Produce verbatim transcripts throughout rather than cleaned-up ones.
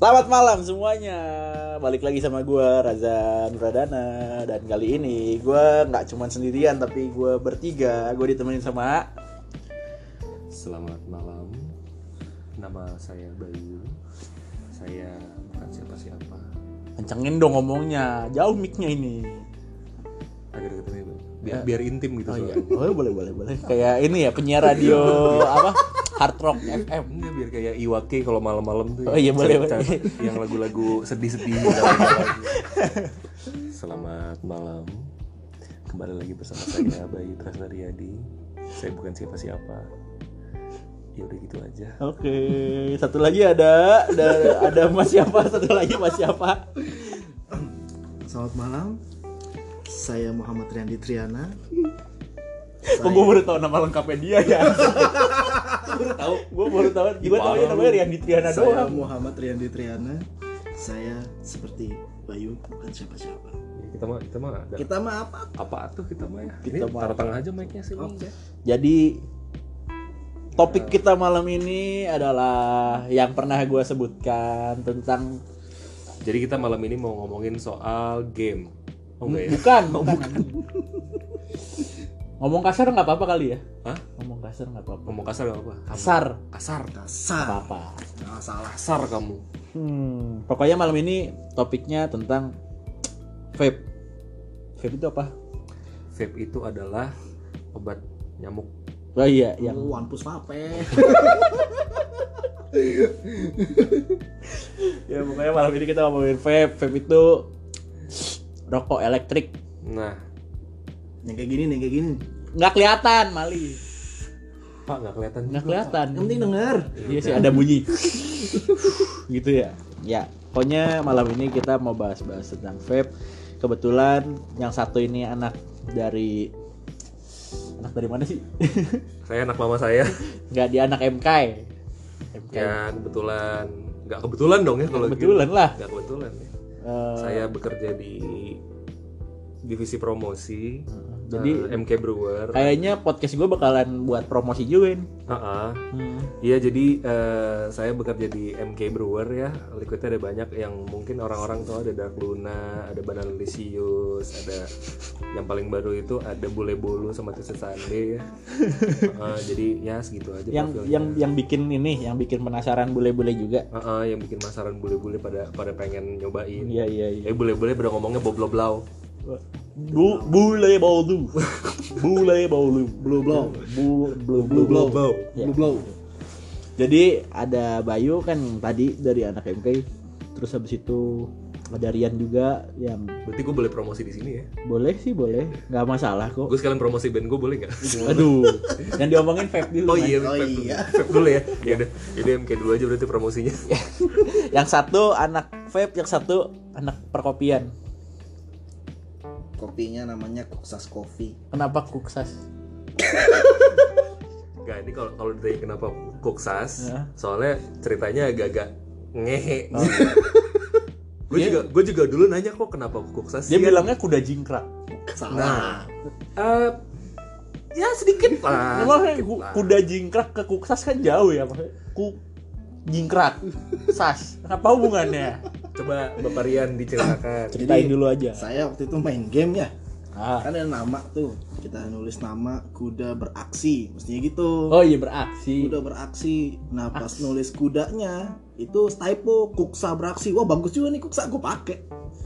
Selamat malam semuanya. Balik lagi sama gue Razan Pradana. Dan kali ini gue gak cuma sendirian, tapi gue bertiga. Gue ditemenin sama Selamat malam. Nama saya Bayu. Saya bukan siapa-siapa. Kencengin dong ngomongnya. Jauh mic-nya ini. Agak deket nih, biar, biar intim gitu. Oh iya, soalnya. oh, boleh boleh boleh. Kayak ini ya, penyiar radio apa? Hard Rock F M. Enggak, biar kayak Iwake kalau malam-malam tuh. Oh iya, boleh, cerita boleh. Yang lagu-lagu sedih-sedih. Selamat malam. Kembali lagi bersama saya Bayu Trasnariadi. Saya bukan siapa-siapa. Ya udah gitu aja. Oke, satu lagi ada ada ada Mas siapa? Satu lagi Mas siapa? Selamat malam. Saya Muhammad Riyandi Triana. Kok gue baru tahu nama lengkapnya dia ya? Baru tahu, gue baru tahu. Gue tahu ya namanya Riyandi Triana Saya doang. Muhammad Riyandi Triana. Saya seperti Bayu, bukan siapa-siapa. Ya, kita mah kita mah ada. Kita mah apa? Apa tuh kita mah ya? Kita Ini mah taruh apa? tengah aja mic-nya sini. Oke. Jadi topik kita malam ini adalah yang pernah gue sebutkan tentang Jadi kita malam ini mau ngomongin soal game. Oh enggak ya? bukan, bukan. Ngomong kasar nggak apa-apa kali ya? Hah? Ngomong kasar nggak apa-apa. Ngomong kasar gak apa? Kasar, Kasar. Kasar. nggak apa. Nggak salah. Kasar kamu. Hmm, pokoknya malam ini topiknya tentang vape. Vape itu apa? Vape itu adalah obat nyamuk. Oh iya, yang Oh, One Push Vape. ya pokoknya malam ini kita ngomongin vape. Vape itu rokok elektrik. Nah, Yang kayak gini, nih kayak gini. Nggak kelihatan, Mali. Pak nggak kelihatan. Nggak juga, kelihatan. Yang penting denger. Iya sih ada bunyi. Gitu ya. Ya, pokoknya malam ini kita mau bahas-bahas tentang vape. Kebetulan yang satu ini anak dari anak dari mana sih? Pak. Saya anak mama saya. Nggak, dia anak M K. M K. Ya kebetulan, nggak kebetulan dong ya kalau Kebetulan gitu. lah. Nggak kebetulan ya. Eh, Saya bekerja di divisi promosi. jadi eh, M K Brewer. kayaknya podcast gue bakalan buat promosi juga nih. Heeh. Hmm. Iya, jadi eh, saya bekerja di M K Brewer ya. Liquidnya ada banyak yang mungkin orang-orang tahu, ada Dark Luna, ada Banana Lisius, ada yang paling baru itu ada Bule Bolu sama Twisted Sunday ya. Eh, jadi ya segitu aja Yang profilnya. yang yang bikin ini, yang bikin penasaran bule-bule juga. Heeh, yang bikin masaran bule-bule pada pada pengen nyobain. Iya iya iya. Eh bule-bule pada ngomongnya bobloblau. Bu, bule bolu. Bule bolu. Blue Blow. Bu, blue, Blue Blow. Ya. Blue Blow. Jadi ada Bayu kan tadi dari anak M K, terus habis itu ada Rian juga yang Berarti gue boleh promosi di sini ya? boleh sih boleh, nggak masalah kok. Gue sekalian promosi band gue boleh nggak? Aduh, yang diomongin vape dulu. Oh iya, Oh vape dulu. iya. Vape dulu ya. Ya udah, jadi M K dulu aja berarti promosinya. Yang satu anak vape, yang satu anak perkopian. Kopinya namanya Kuksas Coffee. Kenapa kuksas? Gak, ini kalau kalau ditanya kenapa Kuksas, Ya. soalnya ceritanya agak-agak ngehe. Oh. Gue Dia- juga gue juga dulu nanya kok kenapa Kuksas. Dia sih? bilangnya kuda jingkrak. Salah. Eh, ya sedikit lah. Emang sedikit ku- lah. kuda jingkrak ke kuksas kan jauh ya, maksudnya. Ku jingkrak, sas. Apa hubungannya? Coba Bapak Rian diceritakan. Ceritain dulu aja. Saya waktu itu main game ya. Ah. Kan ada nama tuh. Kita nulis nama kuda beraksi. Mestinya gitu. Oh iya beraksi. Kuda beraksi. Nah pas nulis kudanya itu typo Kuksa beraksi. Wah bagus juga nih Kuksa, gue pakai.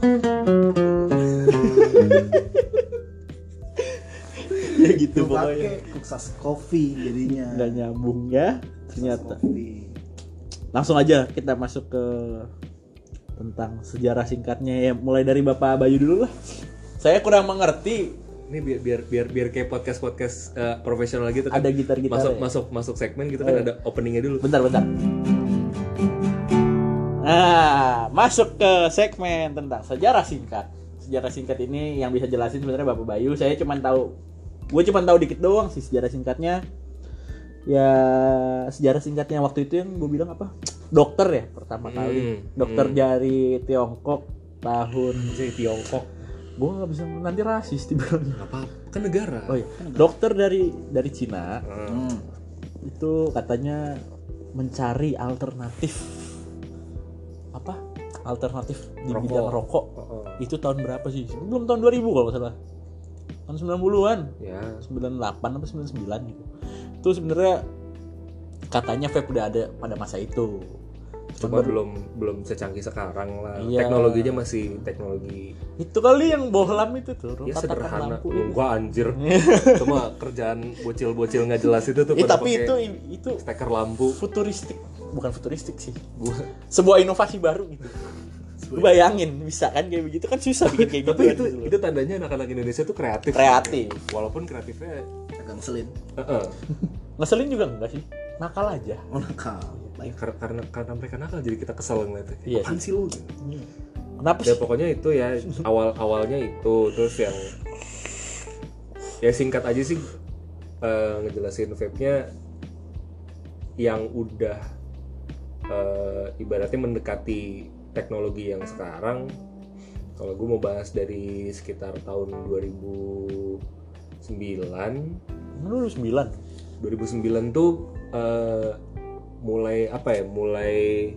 Ya gitu Gue pokoknya. pakai Kuksas Coffee jadinya. Nggak nyambung ya Kuksas ternyata. Coffee. Langsung aja kita masuk ke tentang sejarah singkatnya ya. Mulai dari Bapak Bayu dulu lah. Saya kurang mengerti. Ini biar biar biar biar kayak podcast podcast profesional gitu kan. Ada gitar-gitar Masuk ya? masuk masuk segmen gitu kan, Oh. ada openingnya dulu. Bentar bentar. Nah, masuk ke segmen tentang sejarah singkat. Sejarah singkat ini yang bisa jelasin sebenarnya Bapak Bayu. Saya cuma tahu, gue cuma tahu dikit doang sih sejarah singkatnya. Ya sejarah singkatnya waktu itu yang gue bilang apa? Dokter ya pertama Hmm, kali. Dokter hmm. dari Tiongkok tahun. Jadi Tiongkok. Gue nggak bisa nanti rasis dibilangnya. Nggak apa-apa, kan negara. Oh iya. Dokter dari dari Cina Hmm. Hmm. itu katanya mencari alternatif apa alternatif di Rokok. bidang rokok. Oh, oh. Itu tahun berapa sih? Belum tahun dua ribu kalau nggak salah. Tahun sembilan puluhan. Ya. sembilan puluh delapan atau sembilan puluh sembilan gitu. Itu sebenarnya katanya vape udah ada pada masa itu. Cuma belum belum secanggih sekarang lah. Iya. Teknologinya masih teknologi Itu kali yang bohlam itu tuh, ya tatakan sederhana. lampu itu. Gua anjir. Cuma kerjaan bocil-bocil nggak jelas itu tuh Eh, pada tapi pakai itu itu steker lampu. futuristik, bukan futuristik sih. Gua Sebuah inovasi baru gitu. Lu bayangin bisa kan kayak begitu kan susah bikin kayak gitu. tapi itu gitu loh. itu tandanya anak-anak Indonesia tuh kreatif. Kreatif. Walaupun kreatifnya agak ngeselin. heeh. Ngeselin juga enggak sih? Nakal aja. Oh nakal. Ya, kar- karena karena mereka nakal jadi kita kesel ngeliatnya. Iya Apaan sih. sih lu? Kenapa Ya sih? pokoknya itu ya awal-awalnya itu terus yang ya singkat aja sih eh, ngejelasin vape-nya yang udah eh, ibaratnya mendekati teknologi yang sekarang. Kalau gue mau bahas dari sekitar tahun dua ribu sembilan Lu sembilan. dua ribu sembilan tuh eh, mulai apa ya mulai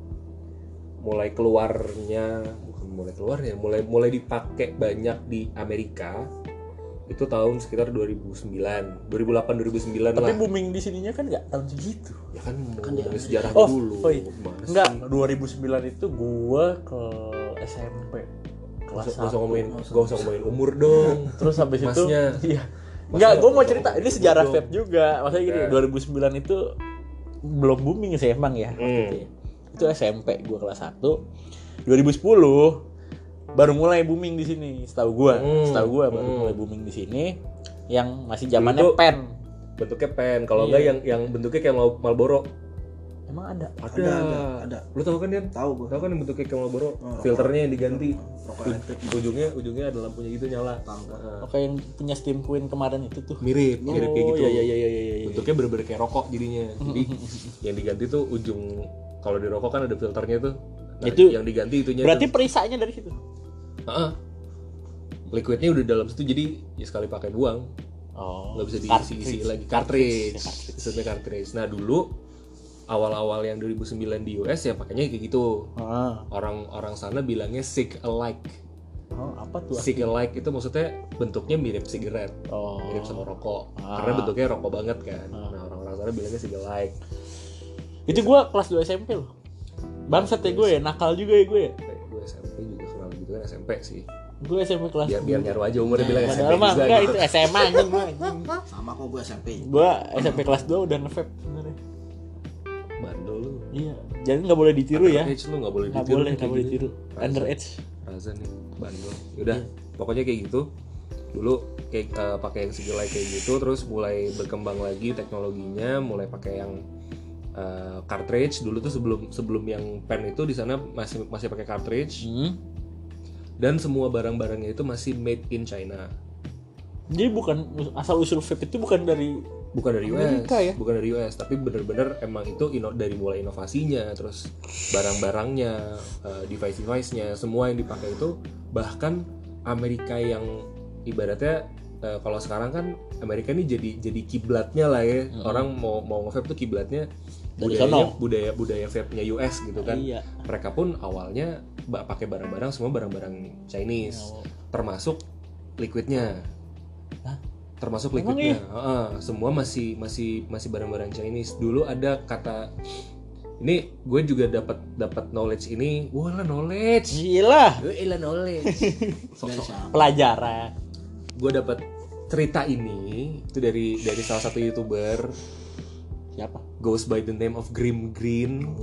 mulai keluarnya bukan mulai keluarnya mulai mulai dipakai banyak di Amerika itu tahun sekitar dua ribu sembilan dua ribu delapan dua ribu sembilan Tapi lah booming di sininya kan enggak tahun segitu. ya kan mau Kan dia- ngomongin sejarah Oh, dulu oh iya. Gimana sih? Enggak, dua ribu sembilan itu gua ke S M P Gak kelas usah, gak usah satu. ngomongin gak usah ngomongin umur dong Terus habis itu Masnya. iya. Masnya Enggak, gua mau ngomong cerita ini umur sejarah dong. vape juga. Maksudnya gini, Ya. dua ribu sembilan itu belum booming sih emang ya. waktu Hmm. itu ya. Itu S M P gua kelas satu. dua ribu sepuluh baru mulai booming di sini, setahu gua. Hmm. Setahu gua baru Hmm. mulai booming di sini yang masih zamannya Dulu tuh- pen. bentuknya pen kalau Iya. enggak yang yang bentuknya kayak Mal- Marlboro Emang ada? ada Ada, ada, ada. lu tahu kan Dian Tahu gua. tahu kan yang bentuknya kayak Marlboro Oh, filternya yang diganti Rokok elektrik. ujungnya ujungnya ada lampunya gitu nyala. Tahu. Heeh. Oke, yang punya Steam Queen kemarin itu tuh. mirip mirip kayak Oh, gitu iya iya iya iya iya. iya. bentuknya bener-bener kayak rokok jadinya jadi yang diganti tuh ujung kalau di rokok kan ada filternya tuh nah, Itu- yang diganti itunya Berarti tuh, perisanya dari situ. heeh. liquidnya udah dalam situ jadi ya sekali pakai buang Oh. nggak bisa Cartridge. diisi-isi lagi cartridge Cartridge. sistemnya cartridge nah dulu awal-awal yang dua ribu sembilan di U S ya pakainya kayak gitu Ah. orang-orang sana bilangnya cig alike Oh, apa tuh? cig alike itu maksudnya bentuknya mirip sigaret Oh. mirip sama rokok Ah. karena bentuknya rokok banget kan nah orang-orang sana bilangnya cig alike Itu gua kelas dua S M P loh. Bangsat ya gue ya, nakal juga ya gue ya. gue S M P juga kenal gitu kan S M P sih Gue S M P kelas biar biar nyaru aja umurnya bilang S M P Padahal mah juga enggak gitu. itu S M A anjing gue anjing. Sama kok gue S M P. Gue S M P kelas dua udah nge-vape sebenarnya. bandel lu Iya. Jadi enggak boleh ditiru ya. Underage lu nggak boleh Enggak ditiru boleh, nih, enggak kayak boleh gini. ditiru. Raza. Underage. Raza nih bandel yaudah pokoknya kayak gitu dulu kayak eh, pakai yang segilai kayak gitu terus mulai berkembang lagi teknologinya mulai pakai yang eh, cartridge dulu tuh sebelum sebelum yang pen itu di sana masih masih pakai cartridge Hmm. dan semua barang-barangnya itu masih made in China Jadi bukan asal usul vape itu bukan dari bukan dari U S Amerika ya? bukan dari U S tapi bener-bener emang itu ino, dari mulai inovasinya terus barang-barangnya eh, device-device-nya semua yang dipakai itu bahkan Amerika yang ibaratnya eh, kalau sekarang kan Amerika ini jadi jadi kiblatnya lah ya orang mau mau nge-vape tuh kiblatnya Dari budayanya sono. budaya budaya vape-nya U S gitu kan Iya. mereka pun awalnya ba- pakai barang-barang semua barang-barang Chinese Oh. termasuk liquidnya Hah? termasuk Emang liquidnya Heeh, semua masih masih masih barang-barang Chinese dulu ada kata ini gue juga dapat dapat knowledge ini wah lah knowledge Gila. gue ilah knowledge Dari siapa? Pelajaran. gue dapat cerita ini itu dari dari salah satu youtuber Siapa? goes by the name of Grim Green.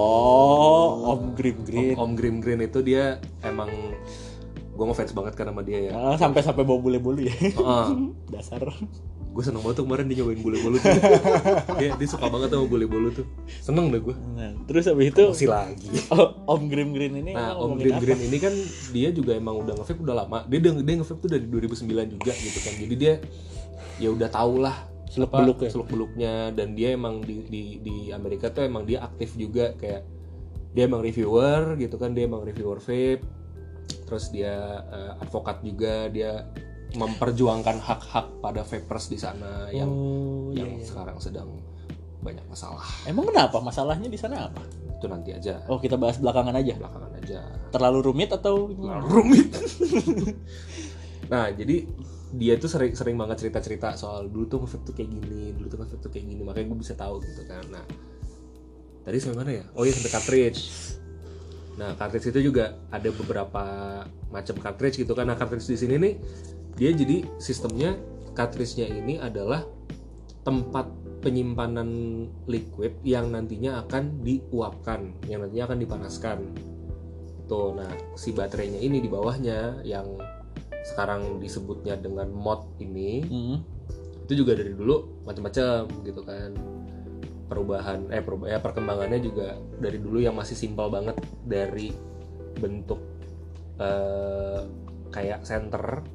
Oh, Om Grim Green. Om, Om Grim Green itu dia emang gue ngefans banget kan sama dia ya. Ah, sampai-sampai bawa bule-bule ya. Heeh. Dasar. Gue seneng banget tuh kemarin dia nyobain bule-bolu tuh. dia, dia suka banget sama bule-bolu tuh. Seneng deh gue. Nah, terus habis itu Masih lagi. oh, Om Grim Green ini Nah, emang Om ngomongin Grim apa? Green ini kan dia juga emang udah nge-vape udah lama. Dia udah dia nge-vape tuh dari dua ribu sembilan juga gitu kan. Jadi dia ya udah tau lah Seluk-beluk ya? seluk-beluknya dan dia emang di, di di Amerika tuh emang dia aktif juga kayak dia emang reviewer gitu kan, dia emang reviewer vape. Terus dia uh, advokat juga, dia memperjuangkan hak-hak pada vapers di sana yang Oh, yang iya, iya. sekarang sedang banyak masalah. Emang kenapa? Masalahnya di sana apa? Itu nanti aja. Oh, kita bahas belakangan aja. Belakangan aja. Terlalu rumit atau Terlalu rumit. Nah, jadi dia tuh sering sering banget cerita-cerita soal dulu tuh nge-vape tuh kayak gini, dulu tuh nge-vape tuh kayak gini, makanya gue bisa tahu gitu kan. Nah, tadi sampai mana ya? Oh iya, sampai cartridge. Nah, cartridge itu juga ada beberapa macam cartridge gitu kan. Nah, cartridge di sini nih dia jadi sistemnya, cartridge-nya ini adalah tempat penyimpanan liquid yang nantinya akan diuapkan, yang nantinya akan dipanaskan. Tuh, nah si baterainya ini di bawahnya yang sekarang disebutnya dengan mod ini, hmm. itu juga dari dulu macam-macam gitu kan. Perubahan eh perubah, ya perkembangannya juga dari dulu yang masih simpel banget, dari bentuk eh, kayak center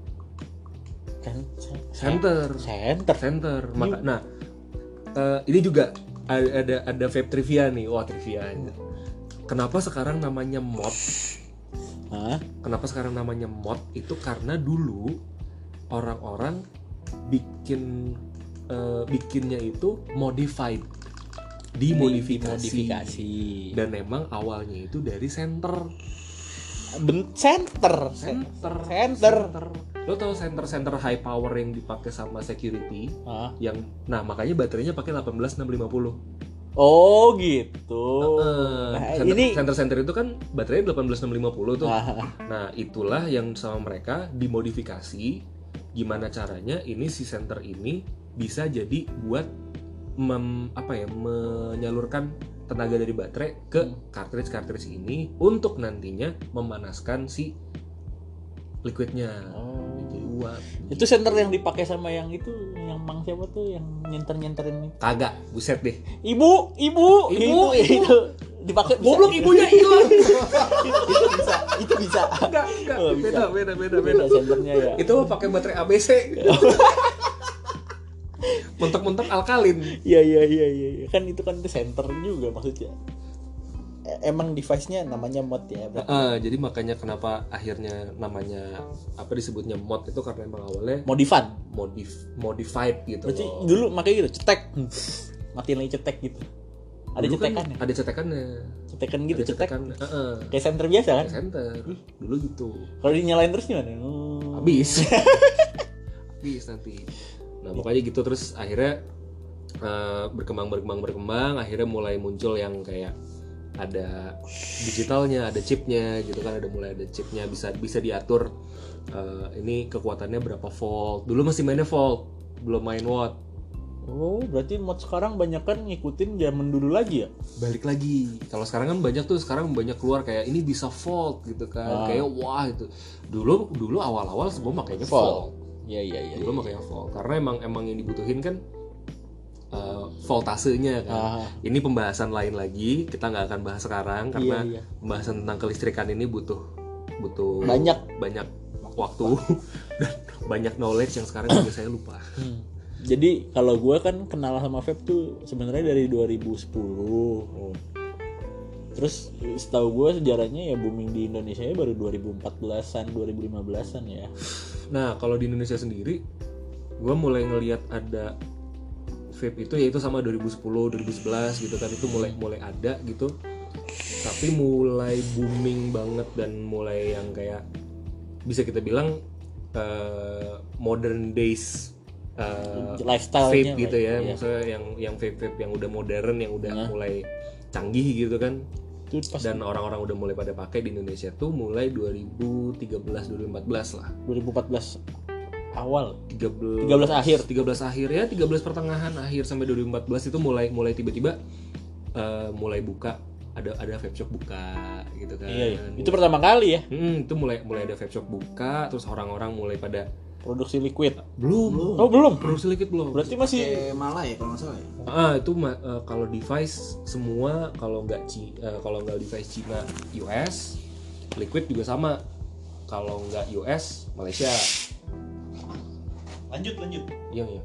center Center. center maka nah uh, ini juga ada ada, ada vape trivia nih. Wah, trivia. Kenapa sekarang namanya mod? Hah? Kenapa sekarang namanya mod? Itu karena dulu orang-orang bikin uh, bikinnya itu modified, dimodifikasi. Dimodifikasi. Dan memang awalnya itu dari center. Ben- center. Center. Center. Lo tau center-center high power yang dipakai sama security? Hah? Yang nah makanya baterainya pakai delapan belas enam lima puluh. Oh gitu. Uh, Nah, center, ini center-center itu kan baterainya delapan belas enam lima puluh tuh. Ah, Nah, itulah yang sama mereka dimodifikasi. Gimana caranya ini si center ini bisa jadi buat mem, apa ya, menyalurkan tenaga dari baterai ke cartridge-cartridge ini untuk nantinya memanaskan si liquidnya. Oh. Jadi uap. Itu center yang dipakai sama yang itu, yang mang siapa tuh yang nyenter-nyenterin itu. Kagak, buset deh. Ibu, ibu, Ibu, itu, ibu. itu dipakai. Goblok, ibunya hilang. itu bisa, itu bisa. Enggak, enggak. Oh, bisa. Beda, beda, beda, Beda beda. senternya ya. Itu pakai baterai A B C. Mentok-mentok alkalin. Iya, iya, iya, iya. Kan itu kan itu center juga maksudnya. E- Emang device-nya namanya mod ya. berarti. Uh, jadi makanya kenapa akhirnya namanya apa disebutnya mod itu karena emang awalnya Modifan. modif modified gitu. Berarti loh. dulu makanya gitu, cetek. Matiin lagi cetek gitu. Ada Dulu kan cetekannya. ada cetekannya. Cetekan gitu, Ada cetek. cetekan. Heeh. Kayak center biasa kan? Kayak center. Dulu gitu. Kalau dinyalain terus gimana? Hmm. Habis. Habis nanti. Nah, makanya gitu terus akhirnya uh, berkembang berkembang berkembang akhirnya mulai muncul yang kayak ada digitalnya, ada chipnya gitu kan, ada mulai ada chipnya, bisa bisa diatur uh, ini kekuatannya berapa volt. Dulu masih mainnya volt, belum main watt. Oh, berarti mod sekarang banyak kan ngikutin zaman dulu lagi ya? Balik lagi, kalau sekarang kan banyak tuh, sekarang banyak keluar kayak ini bisa volt gitu kan, Ah. kayak wah itu. Dulu dulu awal-awal semua makanya Volt. volt. Iya, iya, iya. Dulu makanya volt, karena emang emang yang dibutuhin kan uh, voltasenya kan. Ah. Ini pembahasan lain lagi, kita nggak akan bahas sekarang karena Iya, iya. pembahasan tentang kelistrikan ini butuh butuh Banyak. banyak waktu dan banyak knowledge yang sekarang juga saya lupa. Hmm. Jadi kalau gue kan kenal sama vape tuh sebenarnya dari dua ribu sepuluh. Oh. Terus setahu gue sejarahnya ya booming di Indonesia ya baru dua ribu empat belasan, dua ribu lima belasan ya. Nah, kalau di Indonesia sendiri, gue mulai ngelihat ada vape itu yaitu sama dua ribu sepuluh, dua ribu sebelas gitu kan, itu mulai mulai ada gitu. Tapi mulai booming banget dan mulai yang kayak bisa kita bilang uh, modern days uh, Lifestyle-nya vape gitu lah, ya, iya. maksudnya yang yang vape-vape yang udah modern, yang udah Nah. mulai canggih gitu kan. Itu pas Dan orang-orang udah mulai pada pakai di Indonesia tuh mulai dua ribu tiga belas dua ribu empat belas lah. dua ribu empat belas awal. tiga belas tiga belas akhir. tiga belas akhir ya, tiga belas pertengahan akhir sampai dua ribu empat belas itu mulai mulai tiba-tiba uh, mulai buka, ada ada vape shop buka gitu kan. Iya, iya. Itu pertama kali ya Hmm, itu mulai mulai ada vape shop buka, terus orang-orang mulai pada produksi liquid. belum Oh, belum. produksi liquid belum. Berarti masih Kayak malah ya kalau nggak salah ya. Ah, itu ma- uh, kalau device semua, kalau nggak Ci- uh, kalau nggak device Cina U S, liquid juga sama. Kalau nggak U S, Malaysia. lanjut lanjut. Iya, iya.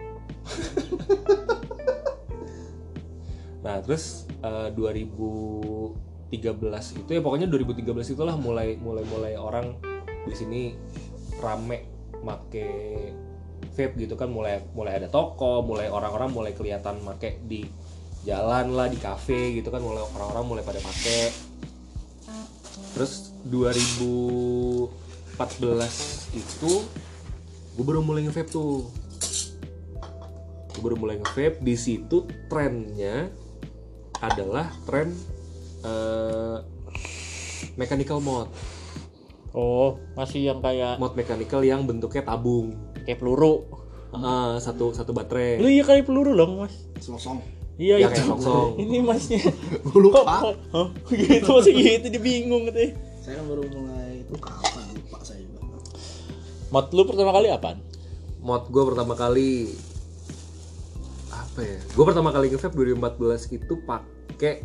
Nah, terus uh, dua ribu tiga belas itu ya, pokoknya dua ribu tiga belas itulah mulai mulai mulai orang di sini rame make vape gitu kan, mulai mulai ada toko, mulai orang-orang mulai kelihatan make di jalan lah di kafe gitu kan, mulai orang-orang mulai pada pakai. Terus dua ribu empat belas itu gue baru mulai nge-vape tuh. Gue baru mulai nge-vape. Di situ trennya adalah tren uh, mechanical mod. Oh, masih yang kayak Mod mechanical yang bentuknya tabung. kayak peluru. Uh, satu satu baterai. Lu iya kali peluru dong, Mas. Selosong. Iya, Ya, itu. kayak songsong. Ini Masnya. Gue lupa. Hah? Gitu masih gitu dia bingung gitu. Saya kan baru mulai itu kapan lupa saya juga. Mod lu pertama kali apaan? Mod gue pertama kali apa ya? Gue pertama kali nge-vape dua ribu empat belas itu pakai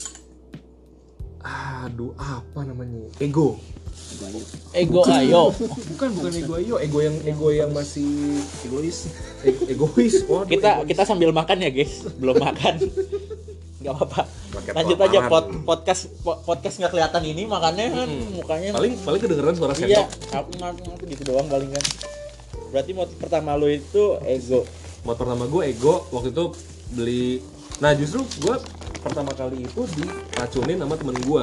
aduh apa namanya? Ego. Ego ayo. Bukan bukan ego ayo, ego yang ego yang masih Egois. e- egois. Waduh, Kita egois. kita sambil makan ya, guys. Belum makan. Enggak apa-apa. Pakai Lanjut aja kelaparan. pod, podcast po- podcast nggak kelihatan ini makannya kan mukanya. paling paling kedengeran suara Iya, sendok. aku ngaku gitu doang paling kan. Berarti mod pertama lu itu ego. Mod pertama gue ego waktu itu beli. Nah justru gue pertama kali itu diracunin sama temen gue.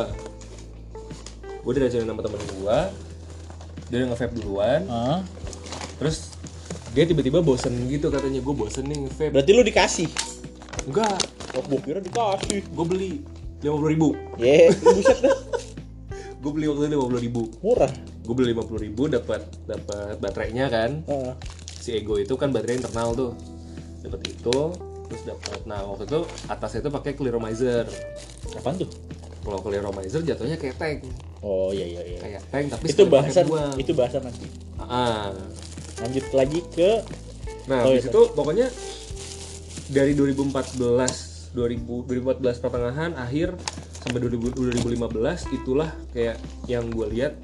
Gue diracunin sama temen gue. Dia udah nge-vape duluan. Hah? Terus dia tiba-tiba bosen gitu katanya, gue bosen nih nge-vape. Berarti lu dikasih. Enggak, Oh, gua kira dikasih. gue beli lima puluh ribu. Ye, buset dah. Gue beli waktu itu lima puluh ribu. Murah. Gue beli lima puluh ribu dapat dapat baterainya kan. Heeh. Si Ego itu kan baterai internal tuh. Dapat itu, terus dapat. Nah waktu itu atasnya itu pakai clearomizer. Apaan tuh? Kalau clearomizer jatuhnya kayak tank, Oh iya iya iya. kayak tank tapi Itu sekali pakai bahasan buang. itu bahasan nanti. Ah. Lanjut lagi ke Nah, Oh, di iya. situ pokoknya dari dua ribu empat belas, dua ribu, dua ribu empat belas pertengahan akhir sampai dua ribu, dua ribu lima belas itulah kayak yang gue lihat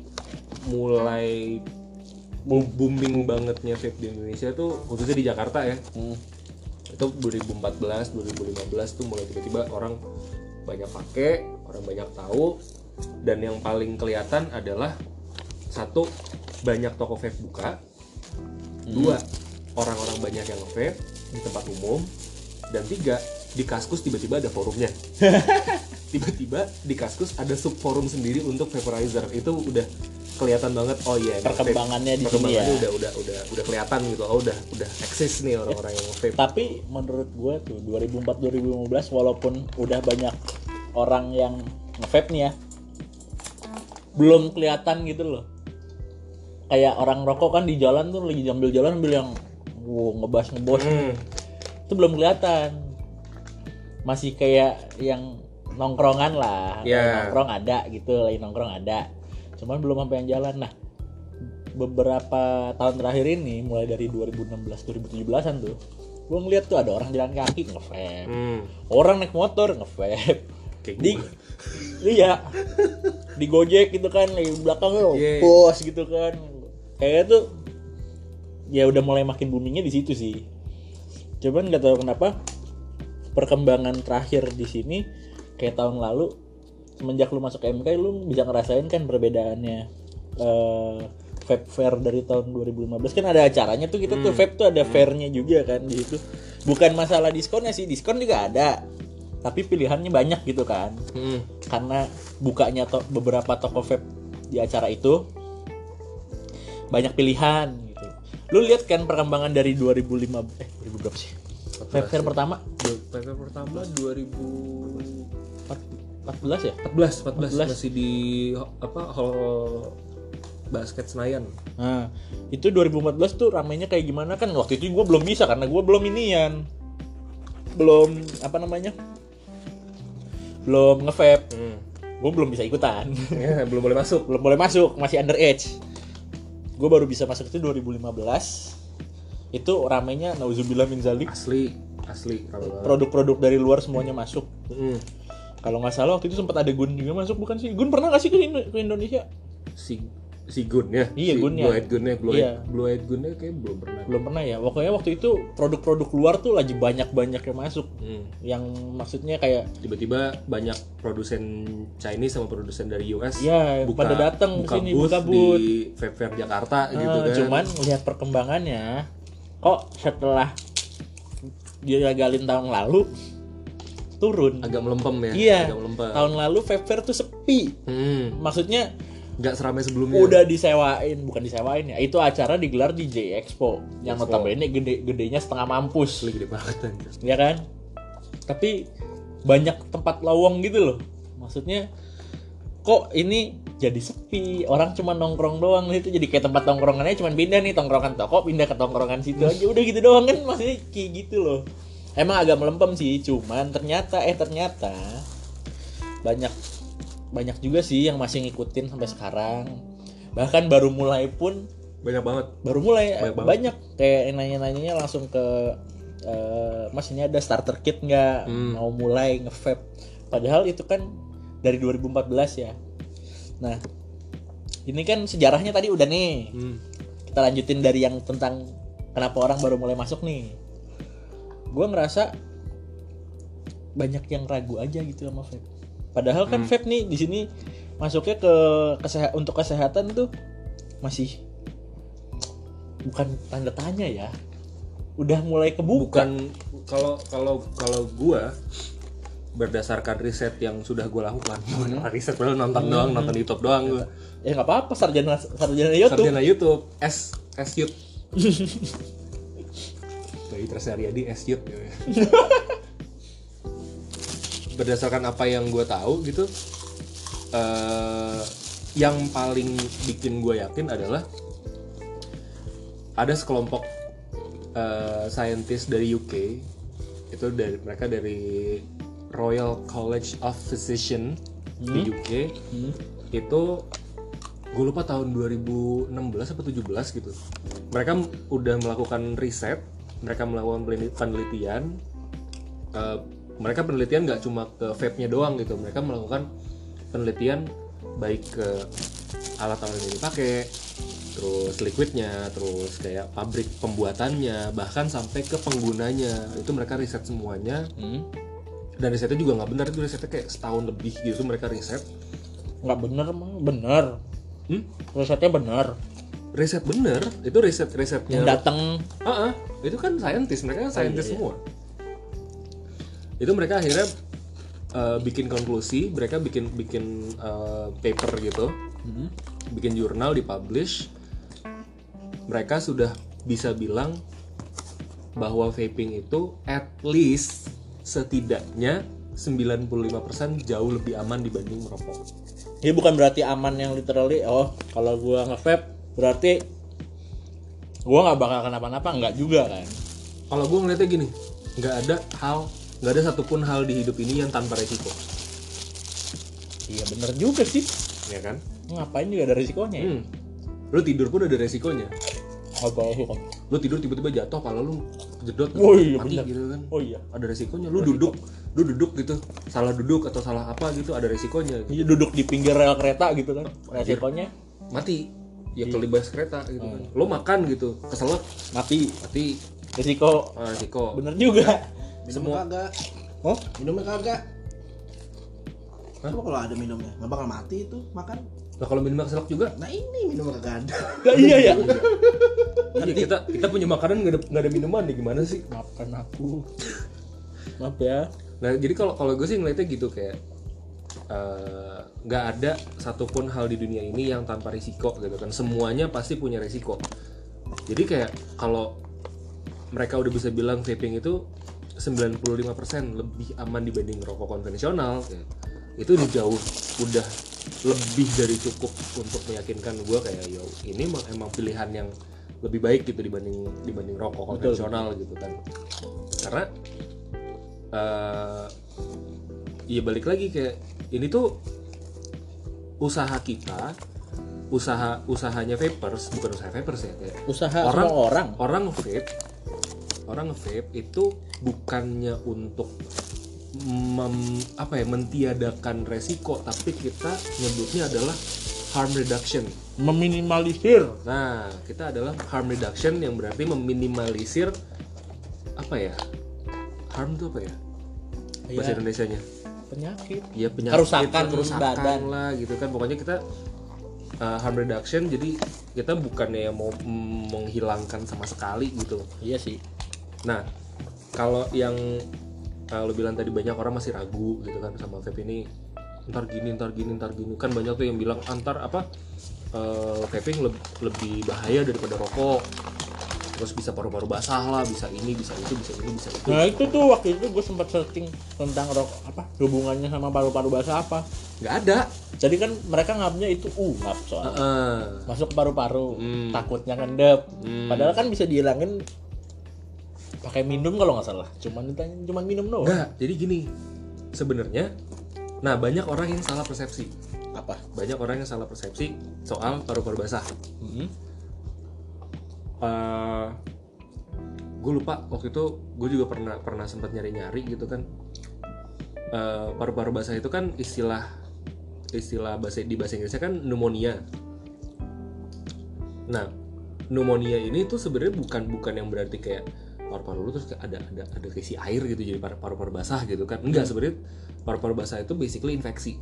mulai bo- booming bangetnya vape di Indonesia tuh, khususnya di Jakarta ya. hmm. Itu dua ribu empat belas, dua ribu lima belas tuh mulai tiba-tiba orang banyak pakai, orang banyak tahu, dan yang paling kelihatan adalah satu, banyak toko vape buka. Dua, orang-orang banyak yang nge-vape di tempat umum. Dan tiga, di Kaskus tiba-tiba ada forumnya. Tiba-tiba di Kaskus ada sub forum sendiri untuk vaporizer. Itu udah kelihatan banget, oh iya, ini Perkembangannya vape. di sini Perkembangannya ya. udah udah udah udah kelihatan gitu. Oh, udah udah eksis nih orang-orang yang vape. Tapi menurut gua tuh dua ribu empat dua ribu lima belas walaupun udah banyak orang yang nge-vape nih ya, belum kelihatan gitu loh. Kayak orang rokok kan di jalan tuh lagi sambil jalan ambil yang wow, ngebas ngebos. Hmm. Itu belum kelihatan. Masih kayak yang nongkrongan lah. Yeah. Lagi nongkrong ada gitu, lagi nongkrong ada. Cuman belum sampai yang jalan. Nah, beberapa tahun terakhir ini mulai dari dua ribu enam belas dua ribu tujuh belasan tuh gue ngeliat tuh ada orang jalan kaki nge-vape, Hmm. orang naik motor nge-vape, Kayak di gue. iya di Gojek gitu kan, di belakang lo Yeah. bos gitu kan, kayaknya tuh ya udah mulai makin boomingnya di situ sih. Cuman nggak tahu kenapa perkembangan terakhir di sini kayak tahun lalu semenjak lu masuk M K lu bisa ngerasain kan perbedaannya. eh vape fair dari tahun dua ribu lima belas kan ada acaranya tuh, kita tuh vape tuh ada fairnya juga kan di situ. Bukan masalah diskonnya sih, diskon juga ada, tapi pilihannya banyak gitu kan. Hmm. Karena bukanya to- beberapa toko vape di acara itu banyak pilihan gitu. Lu lihat kan perkembangan dari dua ribu lima eh dua ribu berapa sih? Vape fair pertama Vape pertama dua ribu empat belas ya? empat belas, empat belas empat belas. masih di apa hall basket Senayan. Nah, itu dua ribu empat belas tuh ramainya kayak gimana kan? Waktu itu gue belum bisa karena gue belum inian. Belum apa namanya? Belum nge-vape. Hmm. Gue belum bisa ikutan. Ya, belum boleh masuk. belum boleh masuk, masih underage. Gue baru bisa masuk itu dua ribu lima belas. Itu ramainya nauzubillah min zalik. Asli, asli. Kalau Produk-produk dari luar semuanya masuk. Hmm. Kalau nggak salah waktu itu sempat ada Gun juga masuk, bukan sih? Gun pernah nggak sih ke, Indo- ke Indonesia? si si Gun ya. Iya, si Gun ya. Blue Eyed Gun ya, Blue Iya. Eyed Blue Eyed Gun kayak belum pernah. Belum pernah ya. Pokoknya waktu itu produk-produk luar tuh lagi banyak-banyak yang masuk. Hmm. Yang maksudnya kayak Tiba-tiba banyak produsen Chinese sama produsen dari U S ya pada datang buka ke sini booth buka booth. di Vape Fair Jakarta gitu Eh, kan. Cuman lihat perkembangannya, kok setelah dia gagalin tahun lalu turun. Agak melempem ya. Iya. Agak melempem. Tahun lalu vape fair tuh sepi. Hmm. Maksudnya Nggak seramai sebelumnya. udah disewain, bukan disewain ya. Itu acara digelar di J Expo yang Expo. notabene gede-gedenya setengah mampus. Gede banget anjir. Ya kan? Tapi banyak tempat lowong gitu loh. Maksudnya kok ini jadi sepi, orang cuma nongkrong doang itu, jadi kayak tempat nongkrongannya cuma pindah nih, tongkrongan toko pindah ke tongkrongan situ aja, udah gitu doang kan, maksudnya kayak gitu loh. Emang agak melempem sih, cuman ternyata eh ternyata banyak banyak juga sih yang masih ngikutin sampai sekarang. Bahkan baru mulai pun Banyak banget. baru mulai Banyak banyak, banget. kayak nanya-nanyanya langsung ke eh, Mas ini ada starter kit nggak, Hmm. mau mulai nge-vape. Padahal itu kan dari dua ribu empat belas ya. Nah ini kan sejarahnya tadi udah nih, Hmm. kita lanjutin dari yang tentang kenapa orang baru mulai masuk nih. Gue ngerasa banyak yang ragu aja gitu sama vape. Padahal kan Hmm. vape nih di sini masuknya ke keseha- untuk kesehatan tuh masih bukan tanda tanya ya. Udah mulai kebuka. Bukan kalau kalau kalau gua berdasarkan riset yang sudah gua lakukan. Bukan riset, padahal nonton doang, nonton YouTube doang gua. Ya nggak apa-apa, sarjana sarjana YouTube. Sarjana YouTube, S S Yut. Bayi Tresariadi S Yut. Berdasarkan apa yang gue tahu gitu, uh, yang paling bikin gue yakin adalah ada sekelompok uh, scientist dari U K, itu dari mereka dari Royal College of Physicians di U K. Hmm. Itu gue lupa tahun dua ribu enam belas atau tujuh belas gitu. Mereka udah melakukan riset, mereka melakukan penelitian. Uh, mereka penelitian nggak cuma ke vape-nya doang gitu, mereka melakukan penelitian baik ke alat-alat yang dipakai, terus liquidnya, terus kayak pabrik pembuatannya, bahkan sampai ke penggunanya. Itu mereka riset semuanya. Hmm. Dan risetnya juga nggak benar, itu risetnya kayak setahun lebih gitu mereka riset. Nggak bener mah bener. Hmm? Risetnya bener. Riset bener, itu riset risetnya. Yang datang Ah, ah, itu kan saintis, mereka kan saintis iya, iya. semua. Itu mereka akhirnya uh, bikin konklusi, mereka bikin bikin uh, paper gitu, Hmm. bikin jurnal, dipublish. Mereka sudah bisa bilang bahwa vaping itu at least setidaknya sembilan puluh lima persen jauh lebih aman dibanding merokok. Ini bukan berarti aman yang literally, oh kalau gua nge-vape berarti gua nggak bakal kenapa-napa, nggak juga kan. Kalau gue ngeliatnya gini, nggak ada hal, nggak ada satupun hal di hidup ini yang tanpa resiko, Iya bener juga sih, ya kan? ngapain juga ada risikonya ya. Hmm. Lu tidur pun ada resikonya. Apa risiko? Lu tidur tiba-tiba jatuh, kalau lu jedot Oh iya, mati bener. gitu kan. Oh iya, Ada resikonya. Lu duduk, lu duduk gitu, salah duduk atau salah apa gitu, ada resikonya. Iya, duduk di pinggir rel kereta gitu kan, resikonya Mati. Ya Iya. kelibas kereta gitu Hmm. kan. Lu makan gitu, keselak, mati, mati. risiko. Ah, resiko. Bener juga. Minum Semua- kagak. Oh, Minumnya kagak. Hah? Coba kalau ada minumnya, nggak bakal mati itu makan. Nah kalau minum keselak juga, Nah ini minumnya kagak ada. nah, iya ya. iya kita kita punya makanan nggak ada nggak ada minuman nih, gimana sih? Maafkan aku. Maaf ya. Nah jadi kalau kalau gue sih ngeliatnya gitu, kayak eh, nggak ada satupun hal di dunia ini yang tanpa risiko gitu kan, semuanya pasti punya risiko. Jadi kayak kalau mereka udah bisa bilang vaping itu sembilan puluh lima persen lebih aman dibanding rokok konvensional, kayak, itu udah jauh, udah lebih dari cukup untuk meyakinkan gue kayak yo ini emang, emang pilihan yang lebih baik gitu dibanding dibanding rokok konvensional gitu kan. Karena eh ya balik lagi kayak ini tuh usaha kita, usaha usahanya vapers, bukan usaha vapers ya, kayak Usaha orang semua orang. orang vape orang vape itu bukannya untuk mem, apa ya mentiadakan resiko, tapi kita nyebutnya adalah harm reduction. Meminimalisir. Nah, kita adalah harm reduction yang berarti meminimalisir apa ya? Harm itu apa ya? Bahasa Ya, Indonesianya. penyakit. Ya penyakit, Kerusakan kerusakan badan. lah gitu kan. Pokoknya kita uh, harm reduction, jadi kita bukannya yang mau mm, menghilangkan sama sekali gitu. Iya sih. Nah, kalau yang uh, lo bilang tadi banyak orang masih ragu gitu kan sama vape ini, ntar gini ntar gini ntar gini kan banyak tuh yang bilang antar apa uh, vaping le- lebih bahaya daripada rokok, terus bisa paru-paru basah lah, bisa ini bisa itu bisa ini bisa itu. Nah itu tuh waktu itu gue sempat searching tentang rokok apa hubungannya sama paru-paru basah apa. Nggak ada. Jadi kan mereka ngapnya itu ungap soalnya. Uh, Masuk ke paru-paru, Hmm. takutnya ngendep. Hmm. Padahal kan bisa dihilangin pakai minum kalau nggak salah. Cuman ditanya cuman minum doang. Nggak. Jadi gini, sebenarnya, nah banyak orang yang salah persepsi. Apa? Banyak orang yang salah persepsi soal paru-paru basah. Hmm. Uh, gue lupa waktu itu gue juga pernah pernah sempat nyari-nyari gitu kan. Uh, paru-paru basah itu kan istilah istilah bahasa di bahasa Inggrisnya kan pneumonia. Nah, pneumonia ini tuh sebenarnya bukan bukan yang berarti kayak paru-paru lu terus kayak ada ada ada keisi air gitu jadi paru-paru basah gitu kan. Enggak, sebenarnya paru-paru basah itu basically infeksi.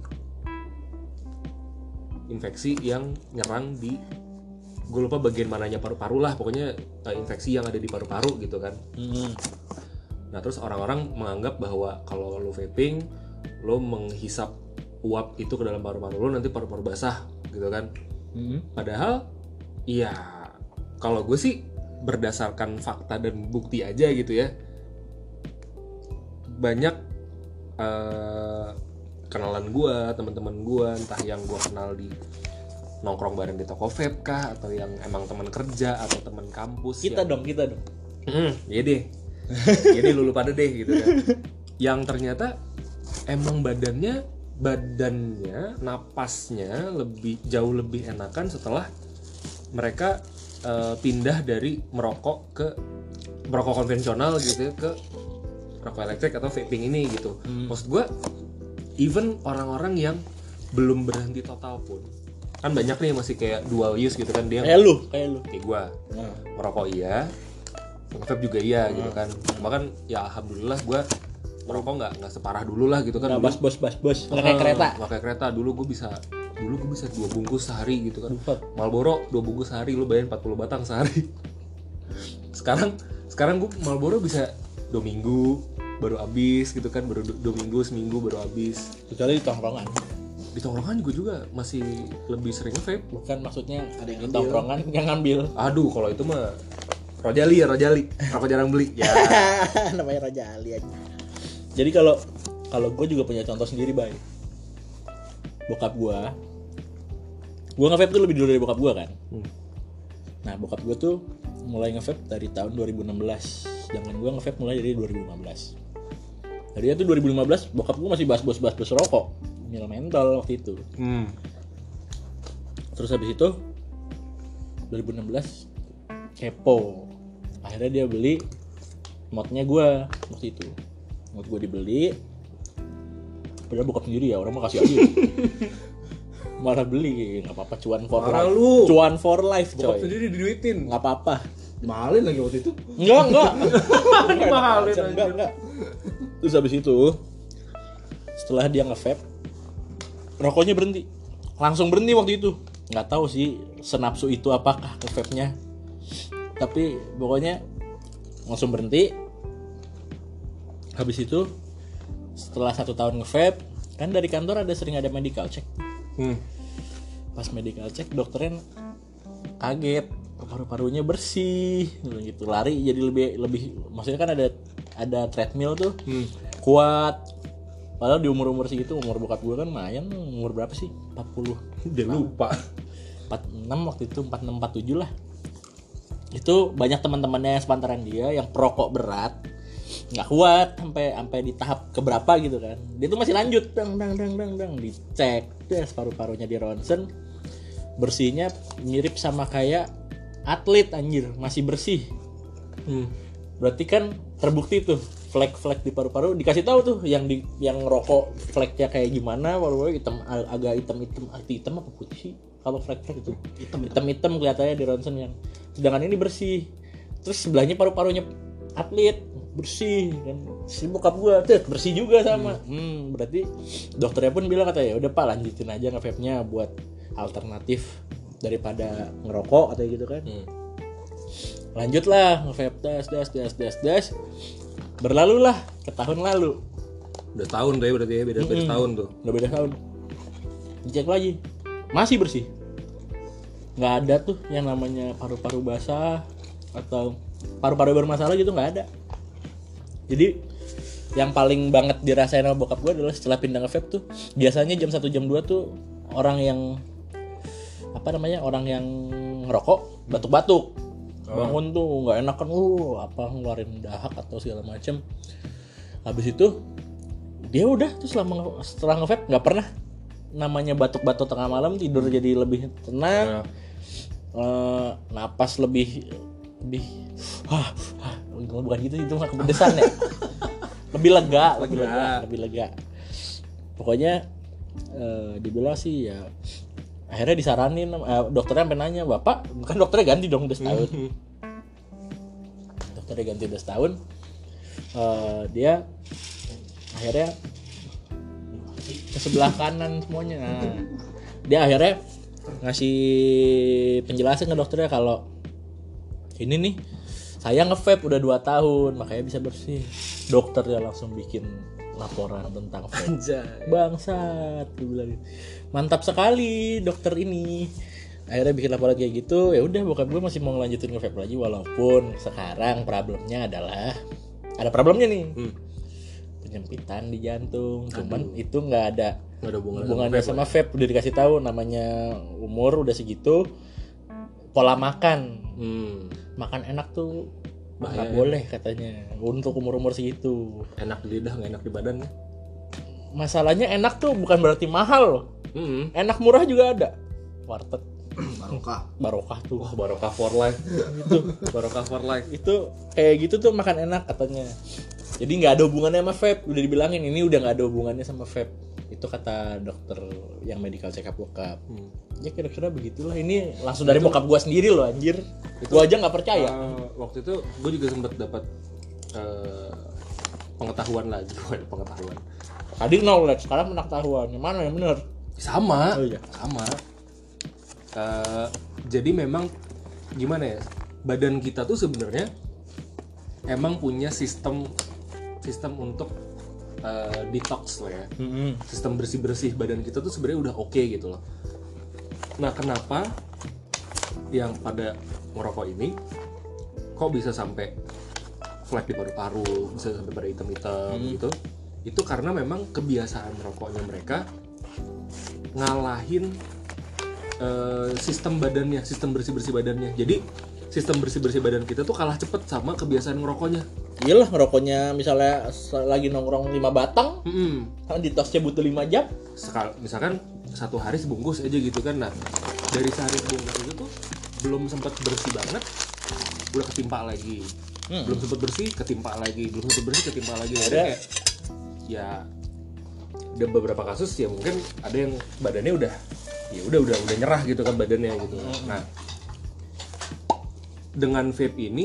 Infeksi yang nyerang di, gue lupa bagian mananya paru-paru lah, pokoknya uh, infeksi yang ada di paru-paru gitu kan. Hmm. Nah terus orang-orang menganggap bahwa kalau lo vaping, lo menghisap uap itu ke dalam paru-paru lo nanti paru-paru basah gitu kan. Hmm. Padahal ya kalau gue sih berdasarkan fakta dan bukti aja gitu ya, banyak uh, kenalan gue, teman-teman gue, entah yang gue kenal di nongkrong bareng di toko vape kah, atau yang emang teman kerja atau teman kampus Kita yang, dong, kita dong. hmm, ya deh jadi lulu pada deh gitu kan, yang ternyata emang badannya badannya napasnya lebih jauh lebih enakan setelah mereka uh, pindah dari merokok ke merokok konvensional gitu ya, ke rokok elektrik atau vaping ini gitu. Hmm. Maksud gue even orang-orang yang belum berhenti total pun kan banyak nih yang masih kayak dual use gitu kan, dia Kayak lu, kayak lu. kayak gue Nah. merokok iya, vape juga iya gitu kan. Bahkan ya alhamdulillah gue merokok nggak nggak separah dulu lah gitu kan. Nggak Dulu- bas bos bas bos. Nggak Ah, kayak kereta. nggak kayak kereta. Dulu gue bisa dulu gue bisa dua bungkus sehari gitu kan. Buset. Marlboro dua bungkus sehari, lu bayar empat puluh batang sehari. Sekarang sekarang gue Marlboro bisa dua minggu baru habis gitu kan, baru du- dua minggu seminggu baru habis. Kecuali di tongkrongan. Di tongkrongan juga juga masih lebih sering vape. Bukan maksudnya Ada yang di ngambil. tongkrongan yang ngambil. Aduh kalau itu mah Rojali ya Rojali, rokok jarang beli ya. Namanya Raja Ali aja. Jadi kalau kalau gue juga punya contoh sendiri, Bay. Bokap gue, gue nge-vape tuh lebih dulu dari bokap gue kan. Hmm. Nah bokap gue tuh mulai nge-vape dari tahun dua ribu enam belas. Sedangkan gue nge-vape mulai dari dua ribu lima belas. Tadinya tuh dua ribu lima belas bokap gue masih bahas-bahas-bahas rokok, mil mentol waktu itu. Hmm. Terus habis itu dua ribu enam belas kepo. Akhirnya dia beli modnya gue waktu itu. Mod gue dibeli. Padahal bokap sendiri ya, orang mah kasih aja. Malah beli, nggak apa-apa, cuan for Parah life. lu. Cuan for life, Bokap coy. sendiri diduitin. Nggak apa-apa. Mahalin lagi waktu itu. Enggak, enggak. Mahalin enggak, enggak, enggak. Terus habis itu setelah dia nge-vape, rokoknya berhenti. Langsung berhenti waktu itu. Nggak tahu sih senapsu itu apakah ke vape-nya. Tapi pokoknya langsung berhenti. Habis itu setelah satu tahun nge-vape, kan dari kantor ada sering ada medical check. Hmm. Pas medical check dokternya kaget, paru-parunya bersih gitu, lari jadi lebih lebih maksudnya kan ada ada treadmill tuh, Hmm. kuat. Padahal di umur-umur segitu, umur bokap gue kan lumayan, umur berapa sih? empat puluh. Udah lupa. empat puluh enam waktu itu, empat puluh enam empat puluh tujuh lah. Itu banyak teman-temannya sepantaran dia yang perokok berat, nggak kuat sampai sampai di tahap keberapa gitu kan. Dia tuh masih lanjut, dang dang dang dang dang dicek, des paru-parunya di ronsen, bersihnya mirip sama kayak atlet anjir, masih bersih. Hmm. Berarti kan terbukti tuh flek-flek di paru-paru, dikasih tahu tuh yang di yang rokok fleknya kayak gimana, paru-paru hitam, agak hitam-hitam, arti hitam apa putih sih kalau flek-flek itu Hitam, hitam-hitam kelihatannya di ronsen yang, sedangkan ini bersih. Terus sebelahnya paru-parunya atlet bersih kan, si bokap gua tuh bersih juga sama. Hmm. hmm berarti dokternya pun bilang kata ya udah Pak lanjutin aja nge-vape-nya buat alternatif daripada ngerokok atau gitu kan. Hmm. Lanjutlah nge-vape das das das das das. Berlalulah ke tahun lalu. Udah tahun tuh ya berarti ya, beda beda Mm-mm. tahun tuh. Udah beda tahun. Dicek lagi, masih bersih. Nggak ada tuh yang namanya paru-paru basah atau paru-paru bermasalah gitu, nggak ada. Jadi yang paling banget dirasain sama bokap gue adalah setelah pindah nge vape tuh biasanya jam satu jam dua tuh orang yang apa namanya orang yang ngerokok batuk-batuk bangun tuh nggak enak kan, uh apa ngeluarin dahak atau segala macem. Habis itu dia udah tuh selama setelah nge vape nggak pernah namanya batuk-batuk tengah malam, tidur jadi lebih tenang, uh, napas lebih lebih hah, hah, bukan gitu, itu mah kepedesan ya. Lebih lega, lebih lega, lebih lega. Pokoknya uh, dibilang sih ya akhirnya disaranin uh, dokternya sampai nanya, "Bapak, kan dokternya ganti dong udah setahun." Dokternya ganti udah setahun. Uh, dia akhirnya ke sebelah kanan semuanya. Nah, dia akhirnya ngasih penjelasan ke dokternya kalau ini nih saya nge-vape udah dua tahun makanya bisa bersih. Dokternya langsung bikin laporan tentang vape. Bangsat, dia bilang. Mantap sekali dokter ini. Akhirnya bikin laporan kayak gitu. Ya udah, bokap gue masih mau ngelanjutin nge-vape lagi walaupun sekarang problemnya adalah ada problemnya nih. Hmm. Penyempitan di jantung. Cuman Aduh. itu nggak ada nggak ada hubungannya hubungannya sama vape. Sama vape. Udah dikasih tahu namanya umur udah segitu. Pola makan. Hmm. Makan enak tuh nggak boleh katanya untuk umur-umur segitu. Enak di lidah nggak enak di badan. Masalahnya enak tuh bukan berarti mahal loh. Mm-hmm. Enak murah juga ada. Warteg barokah barokah tuh. Wah, barokah for life. Itu barokah for life. Itu kayak gitu tuh makan enak katanya. Jadi nggak ada hubungannya sama vape. Udah dibilangin ini udah nggak ada hubungannya sama vape. Itu kata dokter yang medical check up bokap. Hmm. Ya kira-kira begitulah. Ini langsung dari bokap gua sendiri loh anjir. Itu gua aja nggak percaya. Uh, waktu itu gua juga sempat dapat uh, pengetahuan lagi, pengetahuan. Tadi knowledge, sekarang pengetahuan. Yang mana yang benar? Sama. Oh, iya. Sama. Uh, jadi memang gimana ya? Badan kita tuh sebenarnya emang punya sistem sistem untuk Uh, detox lah ya, mm-hmm. sistem bersih-bersih badan kita tuh sebenarnya udah oke okay gitu loh. Nah, kenapa yang pada merokok ini kok bisa sampai flek di paru-paru, bisa sampai pada hitam-hitam mm. gitu? Itu karena memang kebiasaan merokoknya mereka ngalahin uh, sistem badannya, sistem bersih-bersih badannya. Jadi sistem bersih-bersih badan kita tuh kalah cepet sama kebiasaan ngerokoknya. Iyalah, ngerokoknya misalnya lagi nongkrong lima batang, mm-hmm. kan ditosnya butuh lima jam. Sekal, misalkan satu hari sebungkus aja gitu kan. Nah, dari sehari sebungkus itu tuh belum sempat bersih banget, udah ketimpa lagi. Hmm. Belum sempat bersih, ketimpa lagi. Belum sempat bersih, ketimpa lagi. Ada kayak, ya, ada beberapa kasus ya mungkin ada yang badannya udah, ya udah udah udah nyerah gitu kan badannya gitu. Hmm. Nah, dengan vape ini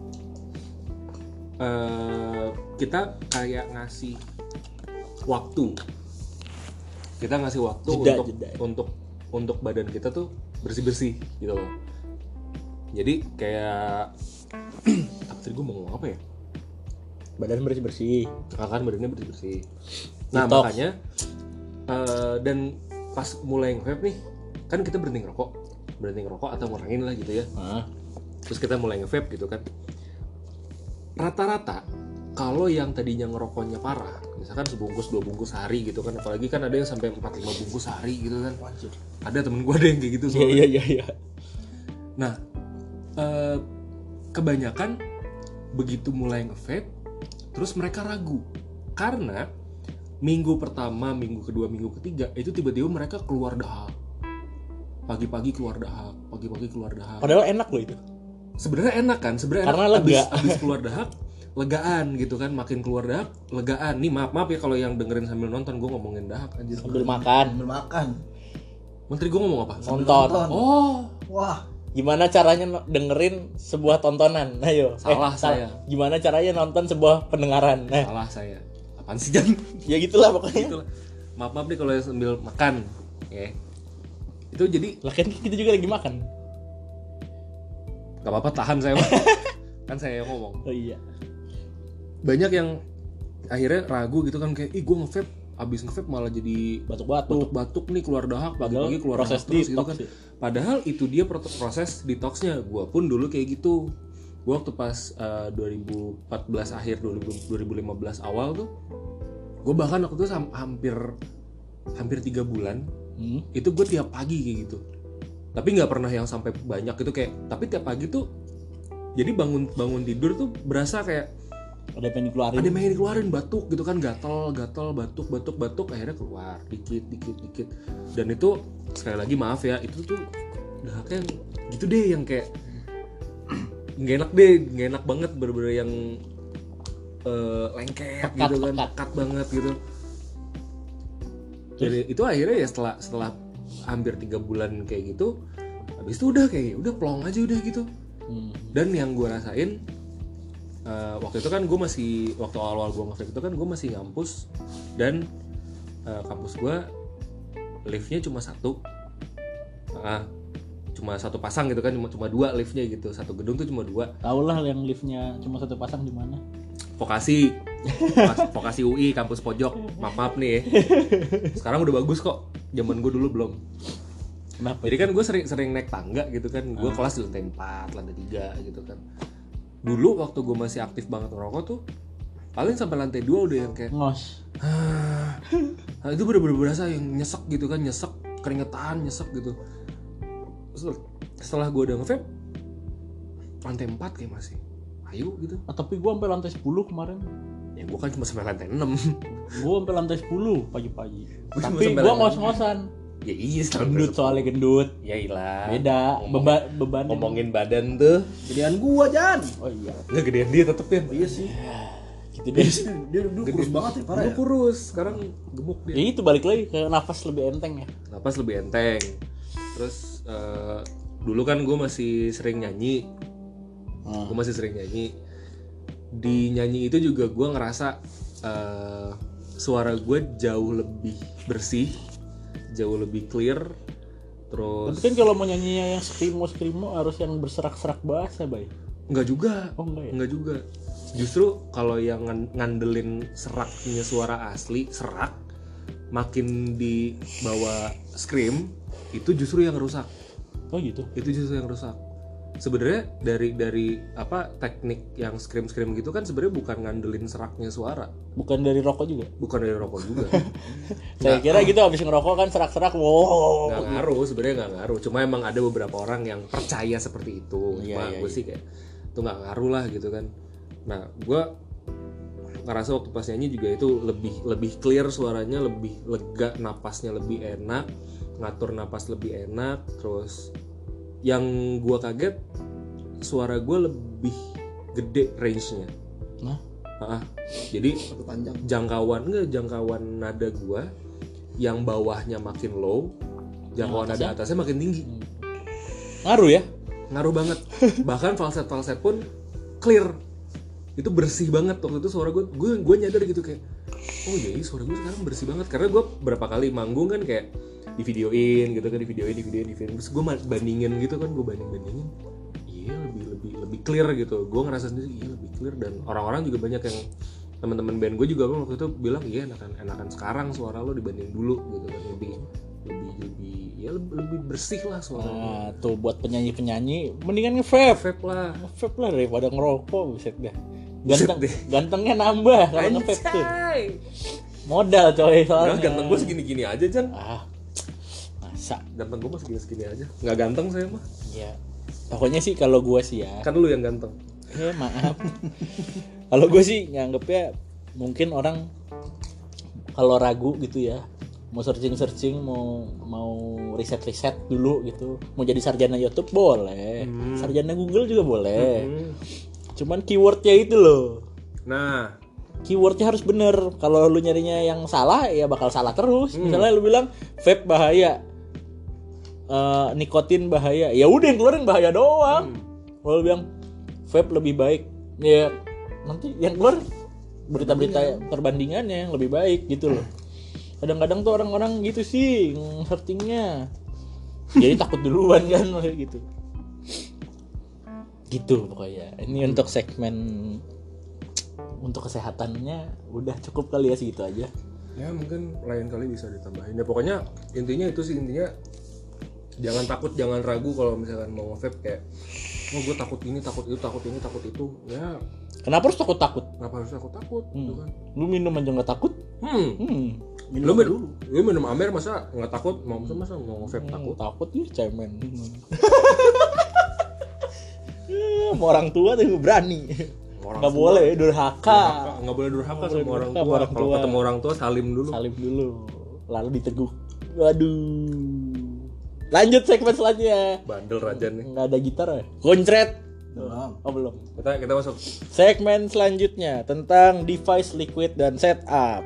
Uh, kita kayak ngasih waktu, kita ngasih waktu jeda, untuk jeda. untuk untuk badan kita tuh bersih bersih gitu loh. Jadi kayak apa tadi gue mau ngomong apa ya? Badan bersih bersih, kan badannya bersih bersih. Nah Detox. Makanya uh, dan pas mulai nge-vape nih, kan kita berhenti ngerokok, berhenti ngerokok atau ngurangin lah gitu ya. Ah. Terus kita mulai nge-vape gitu kan. Rata-rata kalau yang tadinya ngerokoknya parah, misalkan sebungkus dua bungkus sehari gitu kan, apalagi kan ada yang sampai empat lima bungkus sehari gitu kan. Wajib. Ada temen gue ada yang kayak gitu soalnya. Iya iya iya. Nah, eh, kebanyakan begitu mulai nge-vape, terus mereka ragu karena minggu pertama, minggu kedua, minggu ketiga itu tiba-tiba mereka keluar dahak. Pagi-pagi keluar dahak, pagi-pagi keluar dahak. Padahal enak loh itu. Sebenarnya enak kan, sebenarnya karena enak. lega. Abis, abis keluar dahak, legaan gitu kan, makin keluar dahak, legaan. Nih maaf maaf ya kalau yang dengerin sambil nonton, gue ngomongin dahak aja. Sambil makan. Sambil makan. Menteri gue ngomong apa? Nonton. nonton. Oh, wah. Gimana caranya dengerin sebuah tontonan? Ayo. Salah eh, saya. Salah. Gimana caranya nonton sebuah pendengaran? Eh. Salah saya. Apaan sih Jan? Ya gitulah pokoknya. Gitulah. Maaf maaf nih kalau sambil makan, ya. Itu jadi. Lah kan kita juga lagi makan. Gak apa-apa, tahan saya. Kan saya yang ngomong. Oh iya. Banyak yang akhirnya ragu gitu kan, kayak ih gue nge-vape abis nge-vape malah jadi Batuk-batuk. batuk-batuk nih, keluar dahak, Padahal pagi-pagi keluar proses dahak terus gitu detox kan. sih. Padahal itu dia pro- proses detoxnya. Gue pun dulu kayak gitu. Gue waktu pas uh, dua ribu empat belas akhir dua ribu, dua ribu lima belas awal tuh, gue bahkan waktu itu sam- hampir hampir tiga bulan Hmm. itu gue tiap pagi kayak gitu. Tapi nggak pernah yang sampai banyak itu kayak. Tapi tiap pagi tuh, jadi bangun bangun tidur tuh berasa kayak Ada pengen dikeluarin. ada yang pengen dikeluarin, batuk gitu kan, gatal gatal batuk batuk batuk akhirnya keluar dikit dikit dikit. Dan itu sekali lagi maaf ya, itu tuh dahaknya gitu deh, yang kayak nggak enak deh, nggak enak banget, bener-bener yang uh, lengket Pekat, gitu kan, pekat. pekat banget gitu. Jadi itu akhirnya ya setelah setelah hampir tiga bulan kayak gitu, habis itu udah kayak udah plong aja udah gitu. Hmm. Dan yang gue rasain uh, waktu itu kan gue masih, waktu awal-awal gue nge-vape itu kan gue masih ngampus, dan uh, kampus gue liftnya cuma satu, ah, cuma satu pasang gitu kan, cuma cuma dua liftnya gitu, satu gedung tuh cuma dua. Tahu lah yang liftnya cuma satu pasang di mana? Vokasi, Vokasi, Vokasi U I kampus pojok, maaf maaf nih ya. Sekarang udah bagus kok, zaman gue dulu belum. Kenapa? Jadi kan gue sering sering naik tangga gitu kan, gue Ah. kelas di lantai empat, lantai tiga gitu kan. Dulu waktu gue masih aktif banget ngerokok tuh, paling sampai lantai dua udah yang kayak Ngos. ah, nah, itu bener-bener berasa yang nyesek gitu kan, nyesek, keringetan, nyesek gitu. Setelah, setelah gue udah nge-vape, lantai empat kayak masih ayo gitu. Ah, tapi gua sampai lantai sepuluh kemarin. Ya gue kan cuma sampai lantai enam. Gua sampai lantai sepuluh pagi-pagi. Gua cuma Tapi sampai gua lantai ngos-ngosan. Ya iya, Gendut soalnya gendut. Ya ilah. Beda Ngomongin- beban beban. Ngomongin badan tuh, Gedean gua, Jan. Oh iya. nggak gedean dia tetep ya. Iya sih. Gitu deh. Dia dulu kurus banget ya, parah Dulu ya. kurus, sekarang gemuk dia. Ya itu balik lagi ke nafas lebih enteng ya. Napas lebih enteng. Terus eh, dulu kan gue masih sering nyanyi, Hmm. gue masih sering nyanyi. Di nyanyi itu juga gue ngerasa eh, suara gue jauh lebih bersih, jauh lebih clear. Terus Tapi kan kalau mau nyanyinya yang skrimo skrimo harus yang berserak-serak bahasa, bay. nggak juga, Oh enggak ya? nggak juga. Justru kalau yang ngan- ngandelin seraknya suara asli, serak, makin dibawa scream, itu justru yang rusak. Oh gitu. Itu justru yang rusak. Sebenarnya dari dari apa teknik yang scream scream gitu kan sebenarnya bukan ngandelin seraknya suara, Bukan dari rokok juga. bukan dari rokok juga. Saya kira gitu habis ngerokok kan serak-serak. Wow. Nggak ngaruh, sebenarnya nggak ngaruh. Cuma emang ada beberapa orang yang percaya seperti itu. Iya, Cuma iya, gue iya. sih kayak itu nggak ngaruh lah gitu kan. Nah gue ngerasa waktu pas nyanyi juga itu lebih lebih clear suaranya, lebih lega, napasnya lebih enak, ngatur napas lebih enak. Terus yang gue kaget, suara gue lebih gede range-nya. Nah, Ah, jadi Satu panjang. jangkauan enggak jangkauan nada gue yang bawahnya makin low, jangkauan Yang nada atasnya makin tinggi. ngaruh ya? Ngaruh banget. Bahkan falset falset pun clear. Itu bersih banget waktu itu suara gue. Gue gue nyadar gitu kayak, oh iya suara gue sekarang bersih banget. Karena gue berapa kali manggung kan kayak di videoin gitu kan, di videoin, di videoin, di videoin. Terus gue bandingin gitu kan, gue banding bandingin. Iya lebih lebih lebih clear gitu. Gue ngerasa sendiri iya lebih clear, dan orang-orang juga banyak yang teman-teman band gue juga waktu itu bilang iya enakan enakan sekarang suara lo dibanding dulu gitu kan, lebih lebih lebih ya lebih, lebih bersih lah suaranya. Nah, tuh buat penyanyi-penyanyi mendingan nge-vape. Vape lah. Nge-vape lah daripada ngerokok, buset dah. Buset Ganteng, deh. gantengnya nambah kalau nge-vape tuh. Anjay. Modal coy Nah, soalnya. ganteng gue segini-gini aja, Chan. Ah. Masa? Ganteng gue mah segini-segini aja. Nggak ganteng saya mah. Ya. Pokoknya sih kalau gua sih ya. Kan lu yang ganteng. Ya maaf. Kalau gue sih nganggepnya mungkin orang kalau ragu gitu ya, mau searching-searching, mau mau riset-riset dulu gitu, mau jadi sarjana YouTube boleh, Hmm. sarjana Google juga boleh. Hmm. Cuman keywordnya itu loh, Nah, keywordnya harus bener. Kalau lu nyarinya yang salah ya bakal salah terus. Hmm. Misalnya lu bilang vape bahaya, eh, nikotin bahaya, ya udah yang keluarin bahaya doang. Hmm. Kalau lu bilang vape lebih baik, ya nanti yang keluar berita-berita perbandingannya yang lebih baik gitu loh. Kadang-kadang tuh orang-orang gitu sih searchingnya, jadi takut duluan kan gitu. Gitu pokoknya. Ini untuk segmen untuk kesehatannya udah cukup kali ya segitu aja. Ya mungkin lain kali bisa ditambahin. Ya pokoknya intinya itu sih, intinya jangan takut, jangan ragu kalau misalkan mau nge-vape kayak oh gue takut ini, takut itu, takut ini, takut itu. Ya Kenapa harus takut-takut? kenapa harus takut takut gitu kan? Lu minum aja nggak takut? Hmm. Hmm. Minum Lu apa minum, dulu? lu minum Amer masa nggak takut? Mau masa masa mau nge-vape takut? Hmm, takut nih cemen. Hmm, sama orang tua tuh berani. Orang Nggak tua. boleh durhaka. Durhaka, nggak boleh durhaka Nggak sama boleh orang durhaka tua. sama orang Kalau tua. ketemu orang tua salim dulu. Salim dulu, lalu diteguk. Waduh. Lanjut segmen selanjutnya. Bandel Rajan nih. Nggak ada gitar ya? Koncret. Belum. Oh belum. Kita kita masuk. Segmen selanjutnya tentang device liquid dan setup.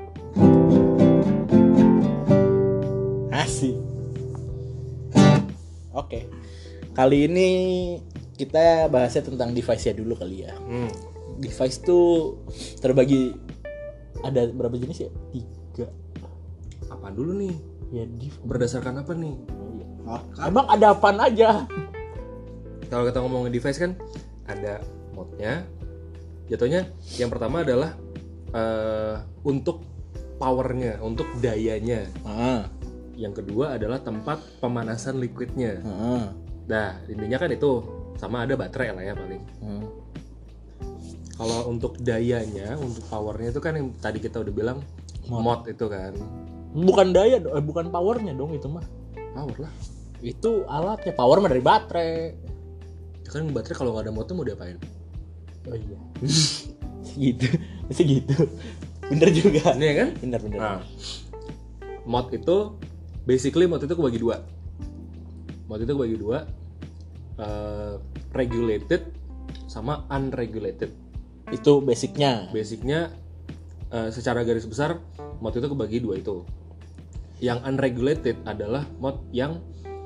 Asik. Oke. Kali ini kita bahasnya tentang device-nya dulu kali ya. Hmm. Device tuh terbagi ada berapa jenis ya? Tiga. Apa dulu nih? Ya device. Berdasarkan apa nih? Ah, kan? Emang ada apaan aja? Kalau kita ngomongin device kan ada mode-nya. Jatuhnya yang pertama adalah uh, untuk powernya, untuk dayanya. Ah, Yang kedua adalah tempat pemanasan liquidnya. ah, Nah intinya kan itu sama ada baterai lah ya paling. ah. Kalau untuk dayanya, untuk powernya itu kan yang tadi kita udah bilang Mode. mod itu kan Bukan daya, do- eh, bukan powernya dong itu mah. power lah. Itu alatnya, power mah dari baterai. Ya kan baterai kalau nggak ada modnya mau diapain? Oh iya. Segitu, segitu. Bener juga. Ini ya kan? Bener bener. Nah, mod itu basically mod itu kebagi dua. Mod itu kebagi dua, uh, regulated sama unregulated. Itu basicnya. Basicnya uh, secara garis besar mod itu kebagi dua itu. Yang unregulated adalah mod yang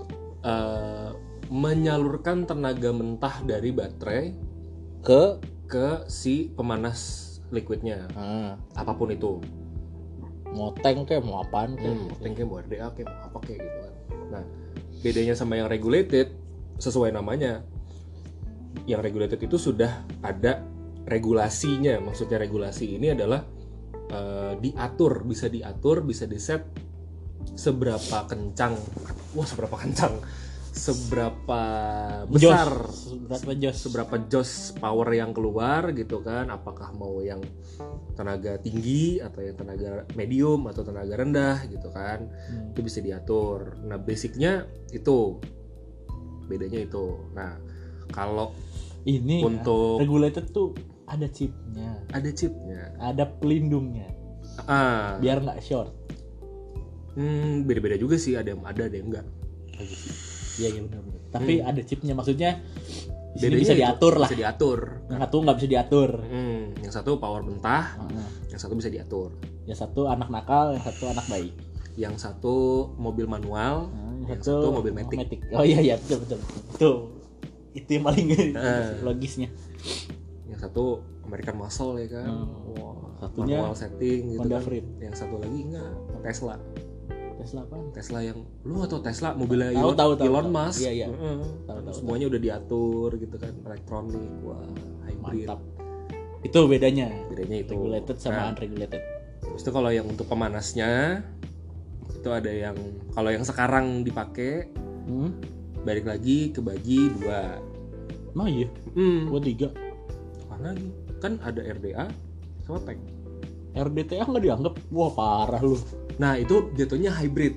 uh, menyalurkan tenaga mentah dari baterai Ke ke si pemanas liquidnya, ah, apapun itu. mau tank kayak mau apaan kayak. Hmm, tanknya mau R D A kayak mau apa kayak gitu kan. Nah, bedanya sama yang regulated sesuai namanya. Yang regulated itu sudah ada regulasinya. Maksudnya regulasi ini adalah uh, diatur, bisa diatur, bisa diset seberapa kencang. Wah, seberapa kencang. Seberapa besar, Jos. Seberapa jos? seberapa jos power yang keluar gitu kan, apakah mau yang tenaga tinggi atau yang tenaga medium atau tenaga rendah gitu kan. Hmm. Itu bisa diatur. Nah basicnya itu, bedanya itu. Nah kalau Ini Untuk- ya, regulated tuh ada chipnya, ada chipnya, ada pelindungnya, ah biar nggak short. hmm, beda-beda juga sih, ada yang ada ada yang enggak. Iya iya benar benar. Tapi ada chipnya, maksudnya di sini Bedanya bisa itu, diatur lah. bisa diatur. Yang satu nggak bisa diatur. Hmm, yang satu power mentah, Heeh. yang satu bisa diatur. Yang satu anak nakal, yang satu anak baik. Yang satu mobil manual, Nah, yang satu mobil matic. Oh iya iya betul betul. Tuh. Itu yang paling Eh. logisnya. Yang satu American Muscle ya kan. Hmm. Wah, Satunya manual setting gitu Honda kan. Freed. Yang satu lagi enggak, Tesla. Tesla apa? Tesla yang lu atau Tesla mobilnya Tahu, Elon, tahu, tahu, Elon tahu. Musk. Iya, iya. Heeh. Tahu, tahu, Semuanya udah diatur gitu kan, elektronik, wah, hybrid. Mantap. Itu bedanya. Bedanya itu. Regulated sama Nah, unregulated. Terus itu kalau yang untuk pemanasnya itu ada yang kalau yang sekarang dipakai Hmm? balik lagi kebagi dua. Nah iya, Hmm. gua tiga. Mana lagi? Kan ada R D A sama tank. R D T A nggak dianggap? Wah parah lu. Nah, itu jatuhnya hybrid.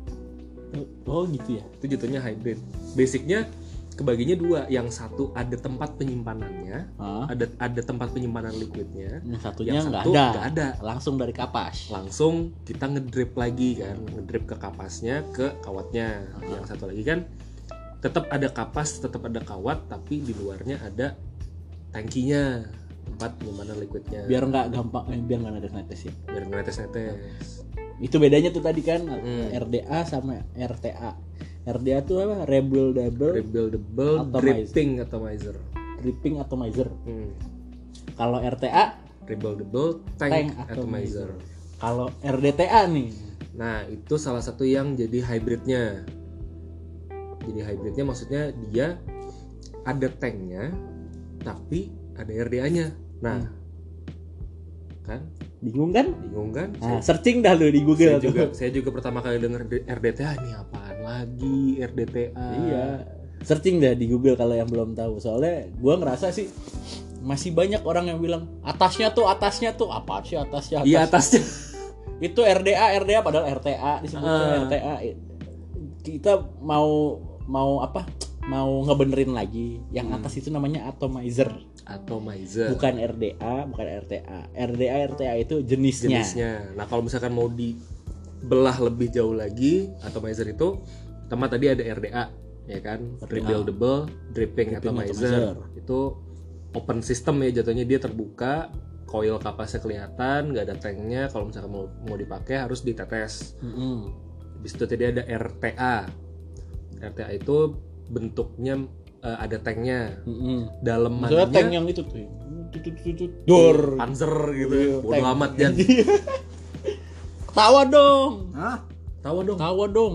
Oh gitu ya. Itu jatuhnya hybrid. Basicnya kebaginya dua. Yang satu ada tempat penyimpanannya, Hah? ada ada tempat penyimpanan liquidnya. Yang satunya Yang nggak satu ada. nggak ada. Langsung dari kapas. Langsung kita ngedrip lagi kan, ngedrip ke kapasnya, ke kawatnya. Yang satu lagi kan tetap ada kapas, tetap ada kawat, tapi di luarnya ada tangkinya, tempat penyimpanan liquidnya. Biar nggak gampang, eh, biar nggak netes-netes ya. biar netes-netes. Itu bedanya tuh tadi kan Hmm. R D A sama R T A. R D A tuh apa? Rebuildable Rebuildable Atomizer. dripping atomizer. Dripping Atomizer. Hmm. Kalau R T A Rebuildable tank, Tank atomizer. Atomizer. Kalau R D T A nih. Nah, itu salah satu yang jadi hybridnya. Jadi hybridnya maksudnya dia ada tanknya, tapi ada R D A-nya. Nah, kan? Bingung kan? Bingung kan? Nah, Saya, searching dah lu di Google saya tuh. juga saya juga pertama kali denger R D T A ini apaan lagi R D T A. Iya. Searching dah di Google kalau yang belum tahu. Soalnya gua ngerasa sih masih banyak orang yang bilang atasnya tuh atasnya tuh apa sih atasnya? Atas. Iya atasnya. Itu R D A R D A padahal R T A disebutnya Uh. R T A. Kita mau mau apa? Mau ngebenerin lagi. Yang Hmm. atas itu namanya atomizer. Atomizer. Bukan R D A, bukan R T A. R D A R T A itu jenisnya. Jenisnya. Nah, kalau misalkan mau dibelah lebih jauh lagi, atomizer itu pertama tadi ada R D A, ya kan? R D A. Rebuildable dripping, Dripping atomizer. atomizer. Itu open system ya jatuhnya, dia terbuka, coil kapasnya kelihatan, nggak ada tanknya. Kalau misalkan mau mau dipakai harus ditetes. Mm-hmm. Habis itu tadi ada R T A. R T A itu bentuknya uh, ada tanknya. Mm-hmm. Dalemannya Maksudnya tank yang itu tuh. Dor. Panzer gitu. Iya, Bodo tank. amat Jan. Tawa dong. Hah? Tahu dong. Tawa dong.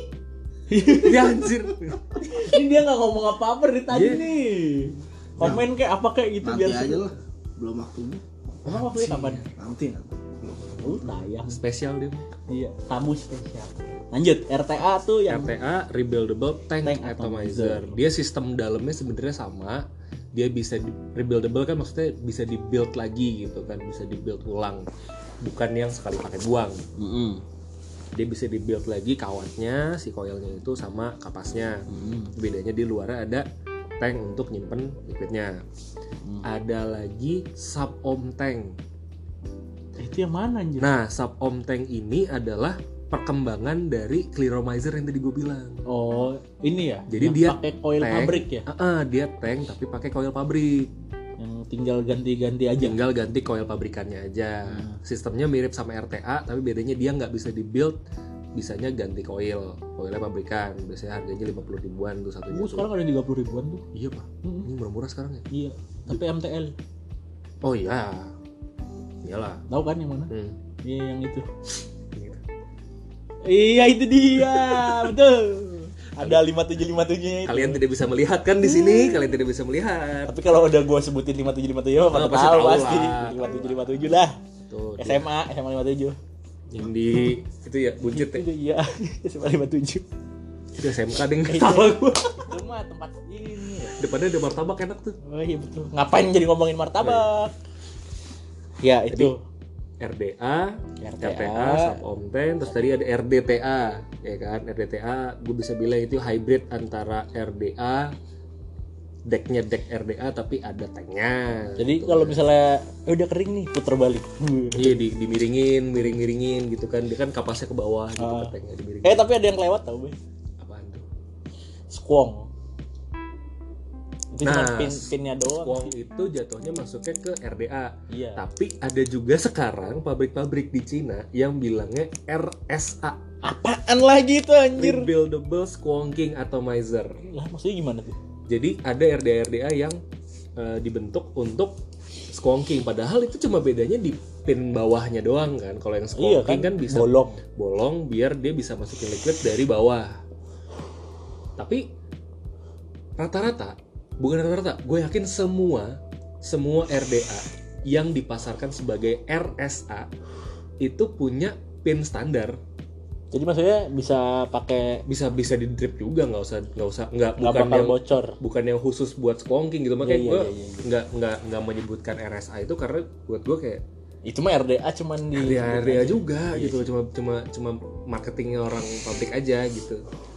Ya anjir. Ini dia nggak ngomong apa-apa dari tadi Iya. nih. Komen kayak apa kayak gitu Nanti biar aja seru. lah. Belum waktunya. Emang waktunya kapan? Nanti nanti. Oh, tayang. Spesial dia. Iya, tamu spesial. Lanjut, R T A tuh yang R T A Rebuildable Tank, Tank Atomizer. Atomizer. Dia sistem dalamnya sebenarnya sama. Dia bisa di, rebuildable kan maksudnya bisa di-build lagi gitu kan, bisa di-build ulang. Bukan yang sekali pakai buang. Mm-hmm. Dia bisa di-build lagi kawatnya, si coilnya itu sama kapasnya. Mm-hmm. Bedanya di luar ada tank untuk nyimpen liquidnya. Mm. Ada lagi sub-ohm tank. Itu yang mana anjir? Nah, sub-ohm tank ini adalah perkembangan dari clearomizer yang tadi gue bilang. Oh, ini ya. Jadi yang dia pakai coil tank, pabrik ya, uh, uh, dia tank tapi pakai coil pabrik. yang tinggal ganti-ganti aja. Tinggal ganti coil pabrikannya aja. Hmm. Sistemnya mirip sama R T A, tapi bedanya dia nggak bisa di-build, bisanya ganti coil. Coilnya pabrikan, biasanya harganya lima puluh ribuan tuh satunya. Oh, sekarang ada tiga puluh ribuan tuh. Iya pak, Mm-mm. ini murah-murah sekarang ya? Iya, tapi M T L. Oh iya, iyalah. Tahu kan yang mana? Hmm. Iya, yang itu. Gitu. Iya, itu dia. Betul. Ada lima tujuh lima tujuh-nya itu. Kalian tidak bisa melihat kan di sini, kalian tidak bisa melihat. Tapi kalau udah gue sebutin lima tujuh lima tujuh mah pada Oh, pasti tahu tahu pasti. lah. lima tujuh lima tujuh lah. Tuh, S M A, S M A lima tujuh. yang di itu ya buncit ya. Itu iya, S M A lima tujuh. Itu S M K deh nggak Itu tahu gue. itu mah tempat ini. Depannya ada martabak enak tuh. Oh iya betul. Ngapain jadi ngomongin martabak? Ya, itu. R D A, R R T A, T A, sub-ohm tank, terus tadi ada R D T A, ya kan? R D T A, gue bisa bilang itu hybrid antara R D A, decknya deck R D A tapi ada tanknya. Jadi kalau misalnya eh, udah kering nih, puter balik. Iya di, dimiringin, miring-miringin gitu kan, dia kan kapasnya ke bawah gitu Ah. kan tanknya dimiringin. Eh tapi ada yang kelewat tau, Boy. Apaan tuh? Squong. Itu cuma Nah, pin pinnya doang. Squong itu jatuhnya masuknya ke R D A. Iya. Tapi ada juga sekarang pabrik-pabrik di Cina yang bilangnya R S A, Apaan lagi itu anjir? Rebuildable Squonking Atomizer. Lah maksudnya gimana tuh? Jadi ada R D A R D A yang uh, dibentuk untuk squonking, padahal itu cuma bedanya di pin bawahnya doang kan. Kalau yang Iya squonking kan, kan, bisa bolong. bolong biar dia bisa masukin liquid dari bawah. Tapi rata-rata, bukan rata-rata, gue yakin semua semua R D A yang dipasarkan sebagai R S A itu punya pin standar. Jadi maksudnya bisa pakai Bisa bisa di drip juga, nggak usah nggak usah nggak nggak bukan bakal yang bocor. bukan yang khusus buat squonking gitu. Makanya Iya, iya, gue iya, iya. nggak nggak nggak menyebutkan R S A itu karena buat gue kayak Itu mah R D A cuman di R D A R D A juga Iya gitu, sih. cuma cuma cuma marketingnya orang pabrik aja gitu.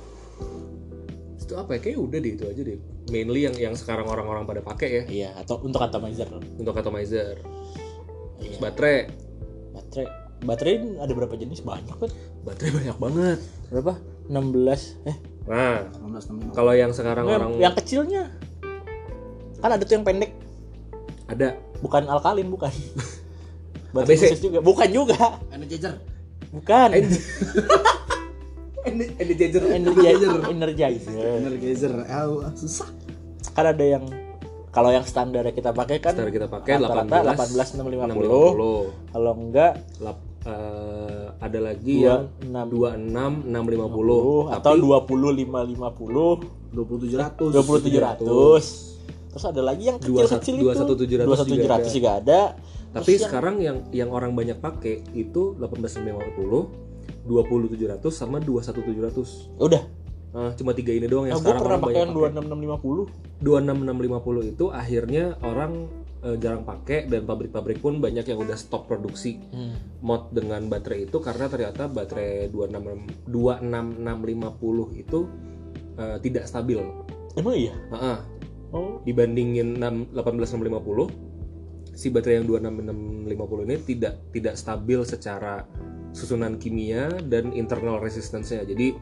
Itu apa ya, kayak udah deh itu aja deh mainly yang yang sekarang orang-orang pada pakai ya Iya, atau untuk atomizer. untuk atomizer. Terus Iya. baterai Baterai baterai ada berapa jenis? Banyak kan? baterai banyak banget. Berapa? enam belas eh Nah enam belas enam belas. kalau yang sekarang Nggak, orang yang kecilnya kan ada tuh yang pendek, ada bukan alkalin, bukan. A B Baterai C. khusus juga, bukan juga. Energizer. Bukan. energizer Energizer. Energizer. Energizer. Ah, susah. Kan ada yang kalau yang standar kita pakai kan Standar kita pakai rata-rata delapan belas enam ratus lima puluh. Kalau enggak Lap, eh, ada lagi Dua, yang enam. dua puluh enam enam ratus lima puluh atau dua puluh lima ratus lima puluh, dua puluh tujuh ratus. dua puluh tujuh ratus. Terus ada lagi yang Dua kecil-kecil dua itu. satu tujuh ratus dua satu tujuh ratus juga ada. Tapi Terus sekarang yang yang orang banyak pakai itu delapan belas enam lima puluh, dua puluh tujuh ratus sama dua puluh satu tujuh ratus. yang, udah. Nah, cuma tiga ini doang yang Nah, gue sekarang pernah orang pakai banyak yang dua pakai. enam enam lima nol. dua enam enam lima nol itu akhirnya orang eh, jarang pakai dan pabrik-pabrik pun banyak yang udah stop produksi Hmm. mod dengan baterai itu karena ternyata baterai dua enam enam lima nol itu eh, tidak stabil. Emang iya? Heeh. Oh. Dibandingin delapan belas enam lima nol, si baterai yang dua enam enam lima nol ini tidak tidak stabil secara susunan kimia dan internal resistance-nya. Jadi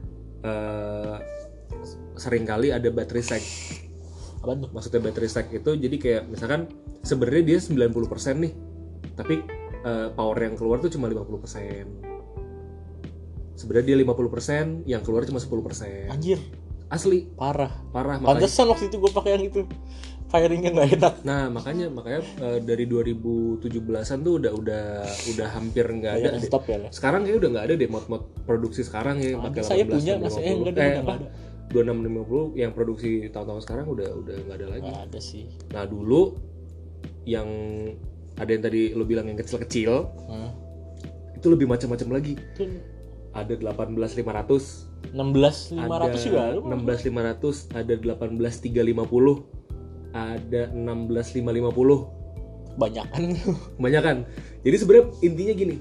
eh, seringkali ada battery sag. Apa tuh? Maksudnya battery sag itu jadi kayak misalkan sebenarnya dia sembilan puluh persen nih, tapi eh, power yang keluar tuh cuma lima puluh persen. Sebenarnya dia lima puluh persen, yang keluar cuma sepuluh persen. Anjir, Asli, parah. parah makanya. Pantesan waktu itu gue pakai yang itu. Firingnya nggak enak. Nah, makanya makanya eh, dari dua ribu tujuh belasan tuh udah udah udah hampir nggak ada Banyak deh. stop ya. Sekarang kayak udah nggak ada deh mod-mod produksi sekarang ya yang Ada, pakai saya delapan belas punya, enam lima Mas. nol. Eh, enggak, dia eh, udah apa? nggak ada. dua enam lima nol yang produksi tahun-tahun sekarang udah udah nggak ada lagi. Nggak ada sih. Nah, dulu yang ada yang tadi lo bilang yang kecil-kecil Hah? itu lebih macam-macam lagi. Itu Ada delapan belas lima ratus, enam belas lima ratus juga ada. enam belas lima ratus, ada delapan belas tiga lima nol, ada enam belas lima lima nol. Banyakan. Banyak kan? Jadi sebenarnya intinya gini,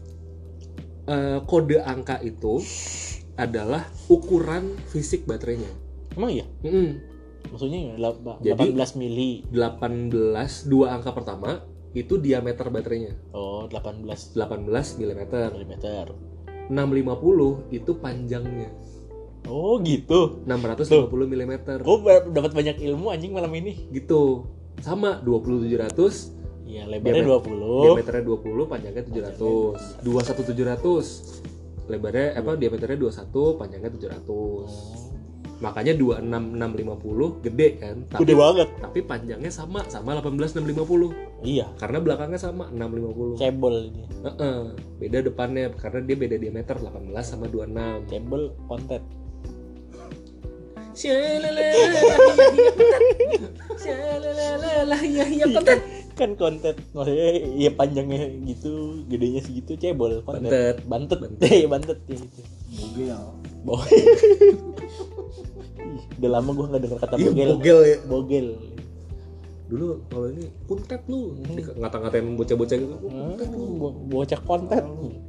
eh, kode angka itu adalah ukuran fisik baterainya. Emang iya? Mm-mm. Maksudnya delapan Jadi- belas mili. delapan belas, dua angka pertama itu diameter baterainya, Oh, delapan belas delapan belas milimeter. milimeter. enam ratus lima puluh itu panjangnya, Oh, gitu. enam ratus lima puluh milimeter. Gue dapat banyak ilmu anjing malam ini. Gitu. Sama dua puluh tujuh ratus, Iya, lebarnya Diamet- dua puluh. diameternya dua puluh, panjangnya tujuh ratus. dua puluh satu tujuh ratus. Lebarnya apa diameternya dua puluh satu, panjangnya tujuh ratus. Makanya dua enam enam lima nol gede kan, tapi Gede banget. tapi panjangnya sama sama delapan belas enam lima nol. Iya, Karena belakangnya sama enam lima nol. cebol ini. Heeh, beda depannya karena dia beda diameter delapan belas sama dua puluh enam. Cebol konten. Kan konten. Maksudnya iya panjangnya gitu, gedenya segitu cebol konten. Bantet. Bantet. Eh, bantet ya gitu. Bogel. Bo- Ih, udah lama gue nggak dengar kata Iya, bogel. bogel ya. Bogel. Dulu kalau ini kuntet lu, ngata-ngatain bocah-bocah gitu. Hmm, bo- bocah konten.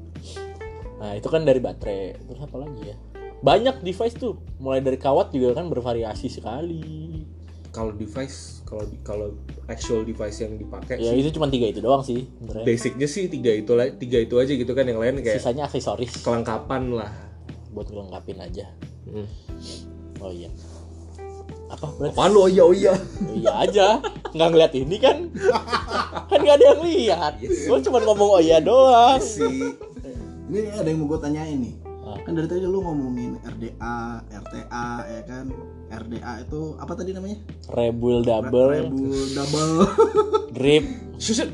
Nah itu kan dari baterai. Terus apa lagi ya? Banyak device tuh. Mulai dari kawat juga kan bervariasi sekali. Kalau device, kalau di- kalau actual device yang dipakai Ya sih, itu cuma tiga itu doang sih. Sebenarnya. basicnya sih tiga itu lah, tiga itu aja gitu kan, yang lain kayak Sisanya aksesoris kelengkapan lah. buat ngelengkapin aja. Hmm. Oh iya. Apa berarti? Apaan lu? Oh iya, oh iya. Oh, iya aja. Nggak ngeliat ini kan? Kan nggak ada yang lihat. Gue cuma ngomong oh iya doang. Si Ini ada yang mau gue tanyain nih. Ah. Kan dari tadi lu ngomongin R D A, R T A ya kan. R D A itu apa tadi namanya? Rebel double Rebel double. drip. Shusut.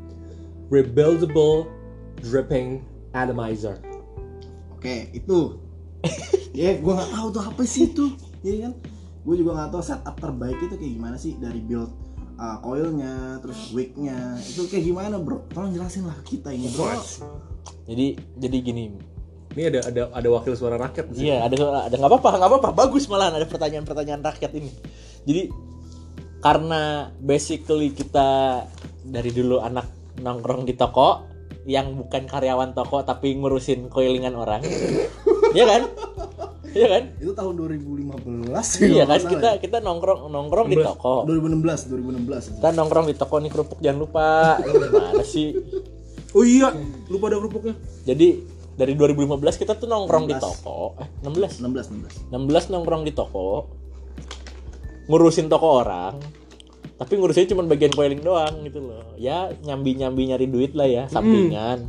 Rebuildable dripping atomizer. Oke, itu. Ya, gue nggak tahu tuh apa sih itu. Ya kan? Gue juga nggak tahu setup terbaik itu kayak gimana sih dari build uh, coilnya, terus wignya itu kayak gimana bro? Tolong jelasin lah kita ini bro. Jadi jadi gini. Ini ada ada ada wakil suara rakyat di sini. Iya, ada suara, ada nggak apa-apa, nggak apa-apa, bagus malahan ada pertanyaan-pertanyaan rakyat ini. Jadi karena basically kita dari dulu anak nongkrong di toko yang bukan karyawan toko tapi ngurusin coilingan orang, iya kan? Iya kan? Itu tahun dua ribu lima belas. Iya kan kita kita nongkrong nongkrong di toko. dua ribu enam belas, dua ribu enam belas. Kita nongkrong di toko nih kerupuk jangan lupa. Ini gimana sih? Oh iya, lupa ada kerupuknya. Jadi dari dua ribu lima belas kita tuh nongkrong di enam belas. toko. Eh, enam belas. enam belas, enam belas. enam belas nongkrong di toko. Ngurusin toko orang. Tapi ngurusnya cuma bagian coiling doang gitu loh. Ya nyambi-nyambi nyari duit lah ya, sampingan.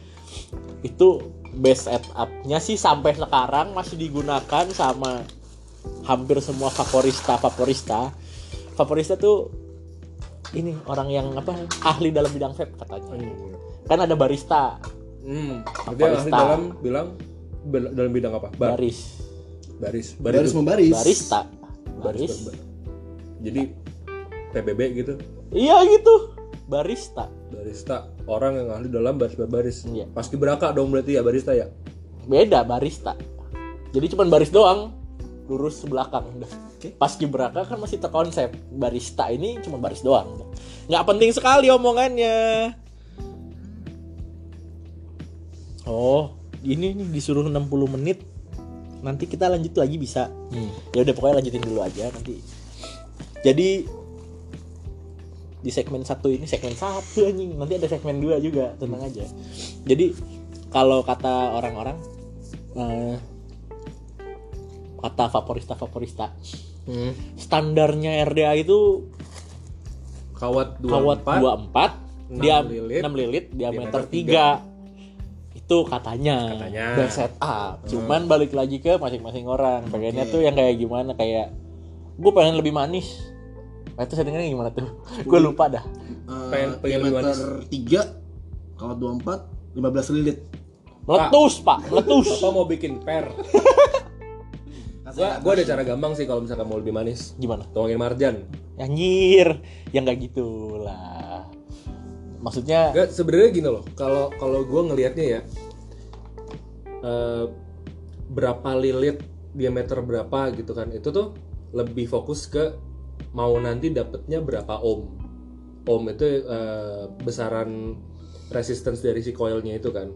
Itu base setup-nya sih sampai sekarang masih digunakan sama hampir semua favorista favorista favorista tuh ini orang yang apa ahli dalam bidang vape katanya. Kan ada barista, Hmm. Berarti Barista. ahli dalam bilang bel- dalam bidang apa? Bar- baris, baris. Baris itu- membaris. barista, baris. baris. bar- bar- Jadi P B B gitu. Iya gitu, barista. Barista, orang yang ahli dalam baris baris. Iya. Paskibraka dong berarti ya barista ya. Beda barista. Jadi cuman baris doang, lurus belakang udah. Oke. Paskibraka kan masih terkonsep. Barista ini cuma baris doang. Nggak penting sekali omongannya. Oh, ini nih disuruh enam puluh menit. Nanti kita lanjut lagi bisa. Hmm. Ya udah pokoknya lanjutin dulu aja nanti. Jadi di segmen satu ini segmen satu anjing, nanti ada segmen dua juga, tenang aja. Jadi kalau kata orang-orang eh, kata vaporista vaporista Hmm. standarnya R D A itu Kawat dua kawat puluh empat, dua puluh empat enam diam lilit, enam lilit diameter diameter tiga. Itu katanya, Katanya. dari setup. Cuman balik lagi ke masing-masing orang. Pengennya Oke. tuh yang kayak gimana, kayak gue pengen lebih manis. Nah, itu settingannya gimana tuh? Gue lupa dah. Eh, Pengen- pengen diameter tiga, kawat dua puluh empat, lima belas lilit. Meletus, Pak, meletus. Papa mau bikin per. Gua gua ada cara gampang sih kalau misalkan mau lebih manis. Gimana? Tuangin marjan. Anjir, yang kayak gitulah. Maksudnya Gak, sebenarnya gini loh. Kalau kalau gua ngelihatnya ya, eh, berapa lilit, diameter berapa gitu kan, itu tuh lebih fokus ke mau nanti dapetnya berapa ohm. Ohm itu eh, besaran resistance dari si coilnya itu kan.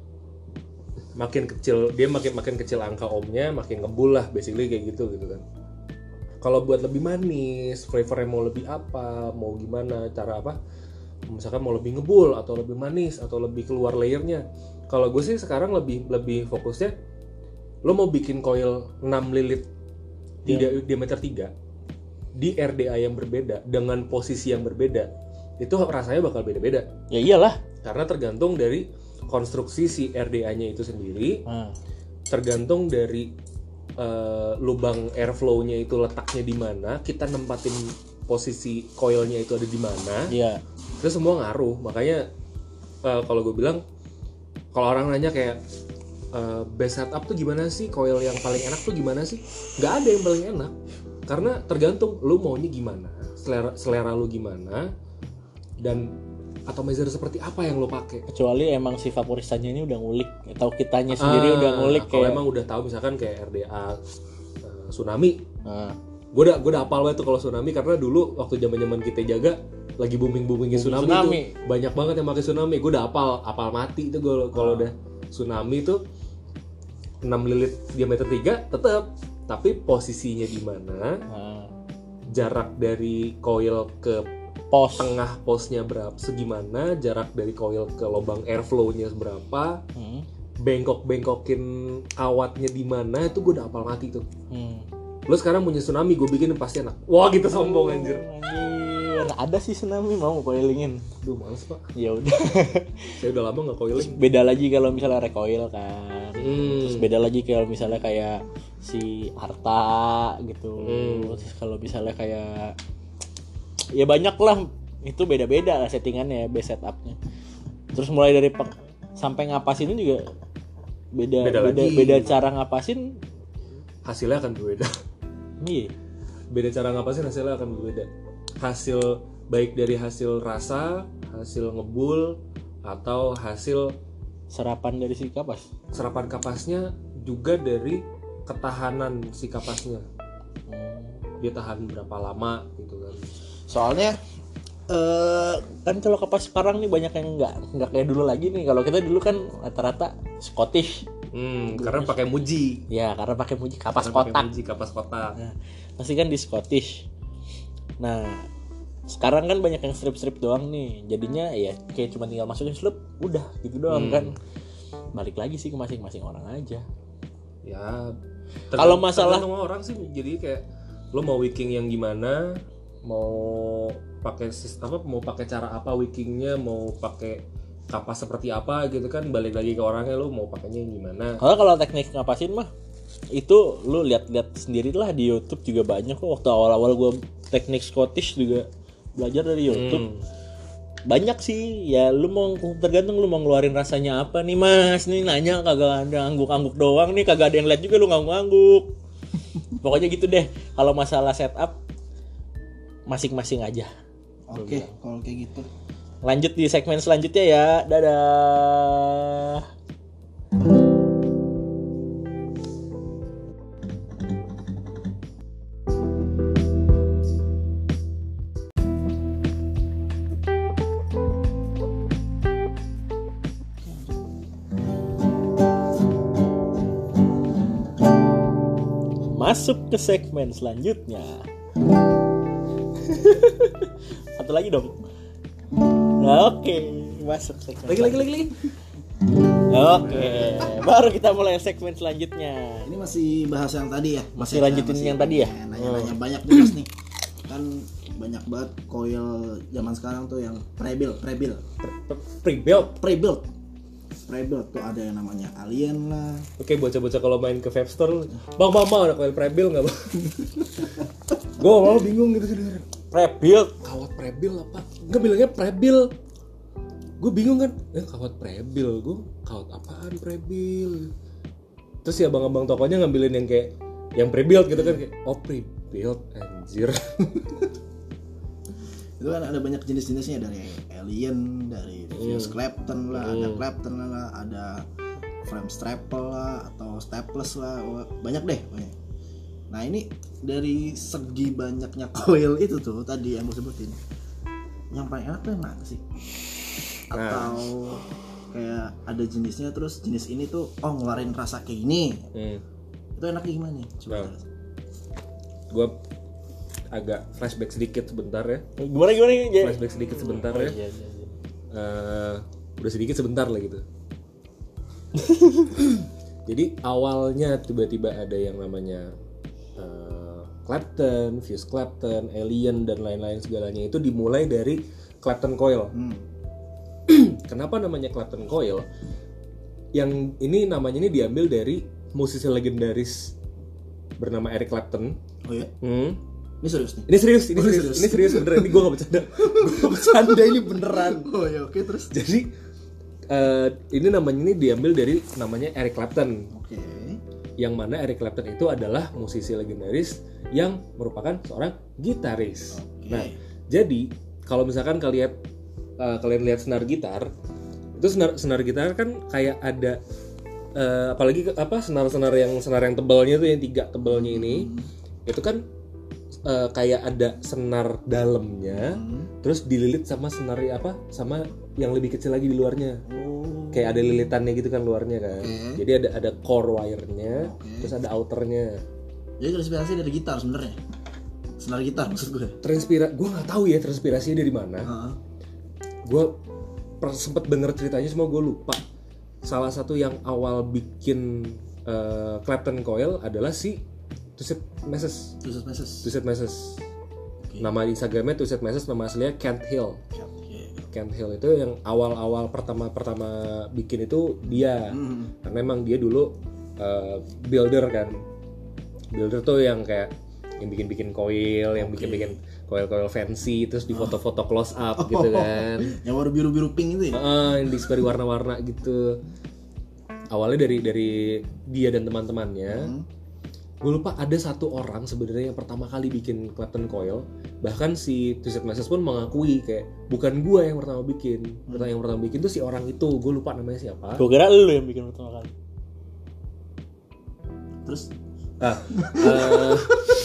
Makin kecil dia makin makin kecil angka ohmnya, makin ngebul lah, basically kayak gitu gitu kan. Kalau buat lebih manis, flavornya mau lebih apa, mau gimana, cara apa, misalkan mau lebih ngebul atau lebih manis atau lebih keluar layernya. Kalau gue sih sekarang lebih lebih fokusnya, lo mau bikin coil enam lilit di Iya. diameter tiga di R D A yang berbeda dengan posisi yang berbeda, itu rasanya bakal beda-beda ya iyalah. karena tergantung dari konstruksi si R D A-nya itu sendiri, Nah, tergantung dari uh, lubang airflow-nya itu letaknya di mana, kita nempatin posisi coil-nya itu ada di mana, iya. itu semua ngaruh. Makanya uh, kalau gue bilang, kalau orang nanya kayak uh, best setup tuh gimana sih, coil yang paling enak tuh gimana sih, nggak ada yang paling enak, karena tergantung lu maunya gimana, selera selera lu gimana, dan atomizer seperti apa yang lo pakai. Kecuali emang si vaporistanya ini udah ngulik, atau kitanya sendiri udah ngulik Kalau kayak. emang udah tahu misalkan kayak R D A uh, tsunami, Nah, gue udah gue udah hafal banget tuh kalau tsunami, karena dulu waktu zaman zaman kita jaga lagi booming boomingin tsunami, tsunami. tuh banyak banget yang pakai tsunami. Gue udah hafal hafal mati itu gue kalau udah tsunami tuh enam lilit diameter tiga tetap, tapi posisinya di mana, nah, jarak dari coil ke pos. tengah posnya berapa, segimana, jarak dari coil ke lubang airflow-nya berapa, Hmm. bengkok-bengkokin kawatnya di mana, itu gue udah hafal mati tuh. Hmm. Lo sekarang punya tsunami, gue bikin pasti enak. Wah gitu sombong anjir. Anjir, ada sih tsunami mau coilingin. Duh males pak, Ya udah. saya udah lama nggak coiling. Beda lagi kalau misalnya recoil kan. Hmm. Terus beda lagi kalau misalnya kayak si Arta gitu. Hmm. Terus kalau misalnya kayak ya banyak lah, itu beda-beda lah settingannya, base setupnya. Terus mulai dari pe- sampai ngapasin juga beda Beda beda, lagi. beda cara ngapasin. Hasilnya akan berbeda. Iya. Beda cara ngapasin, hasilnya akan berbeda. Hasil baik dari hasil rasa, hasil ngebul, atau hasil Serapan dari si kapas. serapan kapasnya, juga dari ketahanan si kapasnya. Hmm. Dia tahan berapa lama gitu kan. Soalnya eh kan kalau kapas sekarang nih banyak yang nggak nggak kayak dulu lagi nih. Kalau kita dulu kan rata-rata Scottish. Hmm, karena pakai Muji. Ya karena pakai muji kapas Karena pakai kotak. Muji, kapas kotak. Nah, pasti kan di Scottish. Nah, sekarang kan banyak yang strip-strip doang nih. Jadinya ya kayak cuma tinggal masukin slip, udah gitu doang Hmm. kan. Balik lagi sih ke masing-masing orang aja. Ya. Kalau tergantung- masalah- tergantung orang sih, jadi kayak lo mau wicking yang gimana, mau pakai sis- apa, mau pakai cara apa wickingnya, mau pakai kapas seperti apa gitu kan, balik lagi ke orangnya, lo mau pakainya yang gimana. Kalau kalau teknik ngapasin mah itu lu lihat-lihat sendiri lah di YouTube juga banyak kok. Waktu awal-awal gue teknik Scottish juga belajar dari YouTube. Hmm. Banyak sih ya, lu mau tergantung lu mau ngeluarin rasanya apa nih mas. Nih nanya kagak ada angguk-angguk doang nih, kagak ada yang lihat juga lu ngangguk-angguk. Pokoknya gitu deh. Kalau masalah setup masing-masing aja. Oke, kalau kayak gitu. Lanjut di segmen selanjutnya ya. Dadah. Masuk ke segmen selanjutnya. Satu lagi dong. Oke, masuk segmen. Lagi lagi lagi lagi. Oke, baru kita mulai segmen selanjutnya. Ini masih bahas yang tadi ya. Masih lanjutin yang tadi ya? Nanya-nanya banyak nih Mas nih. Kan banyak banget coil zaman sekarang tuh yang pre-build, pre-build. Pre-build. Pre-build. Pre-build tuh ada yang namanya Alien lah. Oke, bocah-bocah kalau main ke vape store, bang bang bang ada coil prebuild nggak bang? Gue malah bingung gitu sih. Pre-build. Kawat prebuild apa? Enggak bilangnya prebuild. Gue bingung kan, eh kawat prebuild, gue kawat apaan prebuild? Terus ya abang-abang tokonya ngambilin yang kayak yang prebuild gitu kan kayak, oh prebuild anjir. Itu kan ada banyak jenis-jenisnya, dari Alien, dari Fuse Clapton lah, ada Clapton lah, ada frame staple lah, atau staples lah, banyak deh banyak. Nah ini dari segi banyaknya coil itu tuh tadi yang gue sebutin, yang paling enak tuh yang mana sih? Atau kayak ada jenisnya, terus jenis ini tuh oh ngeluarin rasa kayak gini, Hmm. itu enaknya gimana nih? Coba Nah. Gue agak flashback sedikit sebentar ya. Gimana gimana ya? Flashback sedikit sebentar Oh, ya. iya, iya, iya. Eh, udah sedikit sebentar lah gitu. Jadi awalnya tiba-tiba ada yang namanya uh, Clapton, Fuse Clapton, Alien dan lain-lain segalanya itu dimulai dari Clapton Coil. Hmm. Kenapa namanya Clapton Coil? Yang ini namanya ini diambil dari musisi legendaris bernama Eric Clapton. Oh ya, Hmm. ini serius nih. Ini serius, ini Oh, serius, serius. ini serius beneran. Ini gue gak bercanda, gue bercanda ini beneran. Oh ya, oke terus. Jadi eh, ini namanya ini diambil dari namanya Eric Clapton. Oke. Yang mana Eric Clapton itu adalah musisi legendaris yang merupakan seorang gitaris. Oke. Nah, jadi kalau misalkan kalian eh, kalian lihat senar gitar, itu senar senar gitar kan kayak ada eh, apalagi ke- apa senar-senar yang senar yang tebalnya tuh yang tiga tebalnya ini, itu kan eh, kayak ada senar dalamnya, Hmm. terus dililit sama senar apa sama yang lebih kecil lagi di luarnya. Oh. Kayak ada lilitannya gitu kan luarnya kan. Oke. Jadi ada ada core wire-nya, Oke. terus ada outernya. Jadi terinspirasi dari gitar sebenarnya. Senar gitar maksud gue. Transpira, gue nggak tahu ya transpirasinya dari mana. Heeh. Gue sempet denger ceritanya, cuma gue lupa. Salah satu yang awal bikin uh, Clapton Coil adalah si Tuset Message. Tuset Message. Tuset Message. Oke. Nama Instagramnya Tuset Message, nama aslinya Kent Hill. Oke. Kent Hill itu yang awal-awal pertama-pertama bikin itu dia. Hmm. Karena memang dia dulu uh, builder kan. Builder tuh yang kayak yang bikin-bikin coil, yang bikin-bikin coil-coil fancy, terus di foto-foto close up gitu kan. Yang warna biru-biru pink itu ya? Heeh, yang dispari warna-warna gitu. Awalnya dari dari dia dan teman-temannya. Hmm. Gue lupa ada satu orang sebenarnya yang pertama kali bikin Clapton Coil. Bahkan si Tuset Message pun mengakui kayak bukan gue yang pertama bikin. Pertama yang pertama bikin tuh si orang itu. Gue lupa namanya siapa. Gue kira lu yang bikin pertama kali. Terus Ah, eh,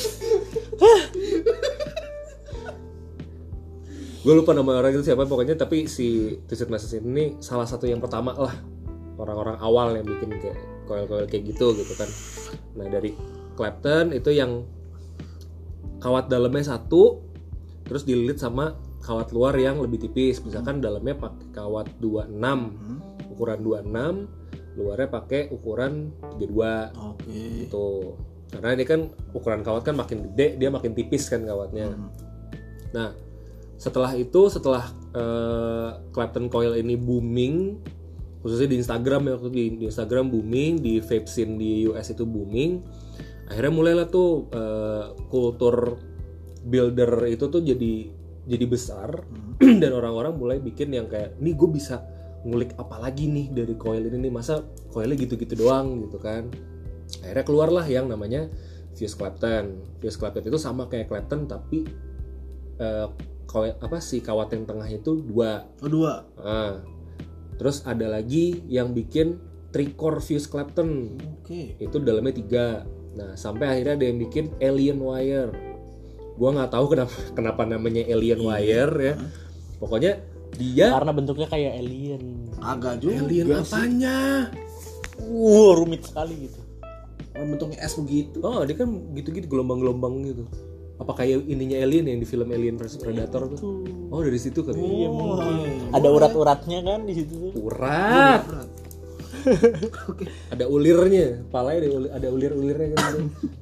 gue lupa nama orang itu siapa pokoknya, tapi si Tuset Message ini salah satu yang pertama lah, orang-orang awal yang bikin kayak coil-coil kayak gitu gitu kan. Nah dari Clapton itu yang kawat dalamnya satu, terus dililit sama kawat luar yang lebih tipis. Misalkan dalamnya pakai kawat dua puluh enam, ukuran dua puluh enam, luarnya pakai ukuran tiga puluh dua. oke. Gitu. Karena ini kan ukuran kawat kan makin gede, dia makin tipis kan kawatnya. Nah, setelah itu setelah uh, Clapton Coil ini booming, khususnya di Instagram ya, waktu di, di Instagram booming, di vape scene di U S itu booming, akhirnya mulailah tuh uh, kultur builder itu tuh jadi jadi besar dan orang-orang mulai bikin yang kayak, nih gue bisa ngulik apa lagi nih dari coil ini nih, masa coilnya gitu-gitu doang gitu kan. Akhirnya keluarlah yang namanya Fuse Clapton. Fuse Clapton itu sama kayak Clapton tapi uh, koil apa sih kawat yang tengah itu dua. Oh dua. Nah, terus ada lagi yang bikin tricore fuse Clapton. Oke. Itu dalamnya tiga. Nah sampai akhirnya ada yang bikin alien wire. Gua nggak tahu kenapa kenapa namanya alien wire ya. Pokoknya dia Karena bentuknya kayak alien. Agak juga. alien sih. apanya? Wow, rumit sekali gitu. Oh, bentuknya es begitu. Oh dia kan gitu-gitu gelombang-gelombang gitu. Apa kayak ininya alien yang di film Alien versus Predator tuh? Oh dari situ kan? Iya Oh, mungkin. Ada urat-uratnya kan di situ. Urat. berat. Oke. Ada ulirnya, palanya ada, ulir, ada ulir-ulirnya kan.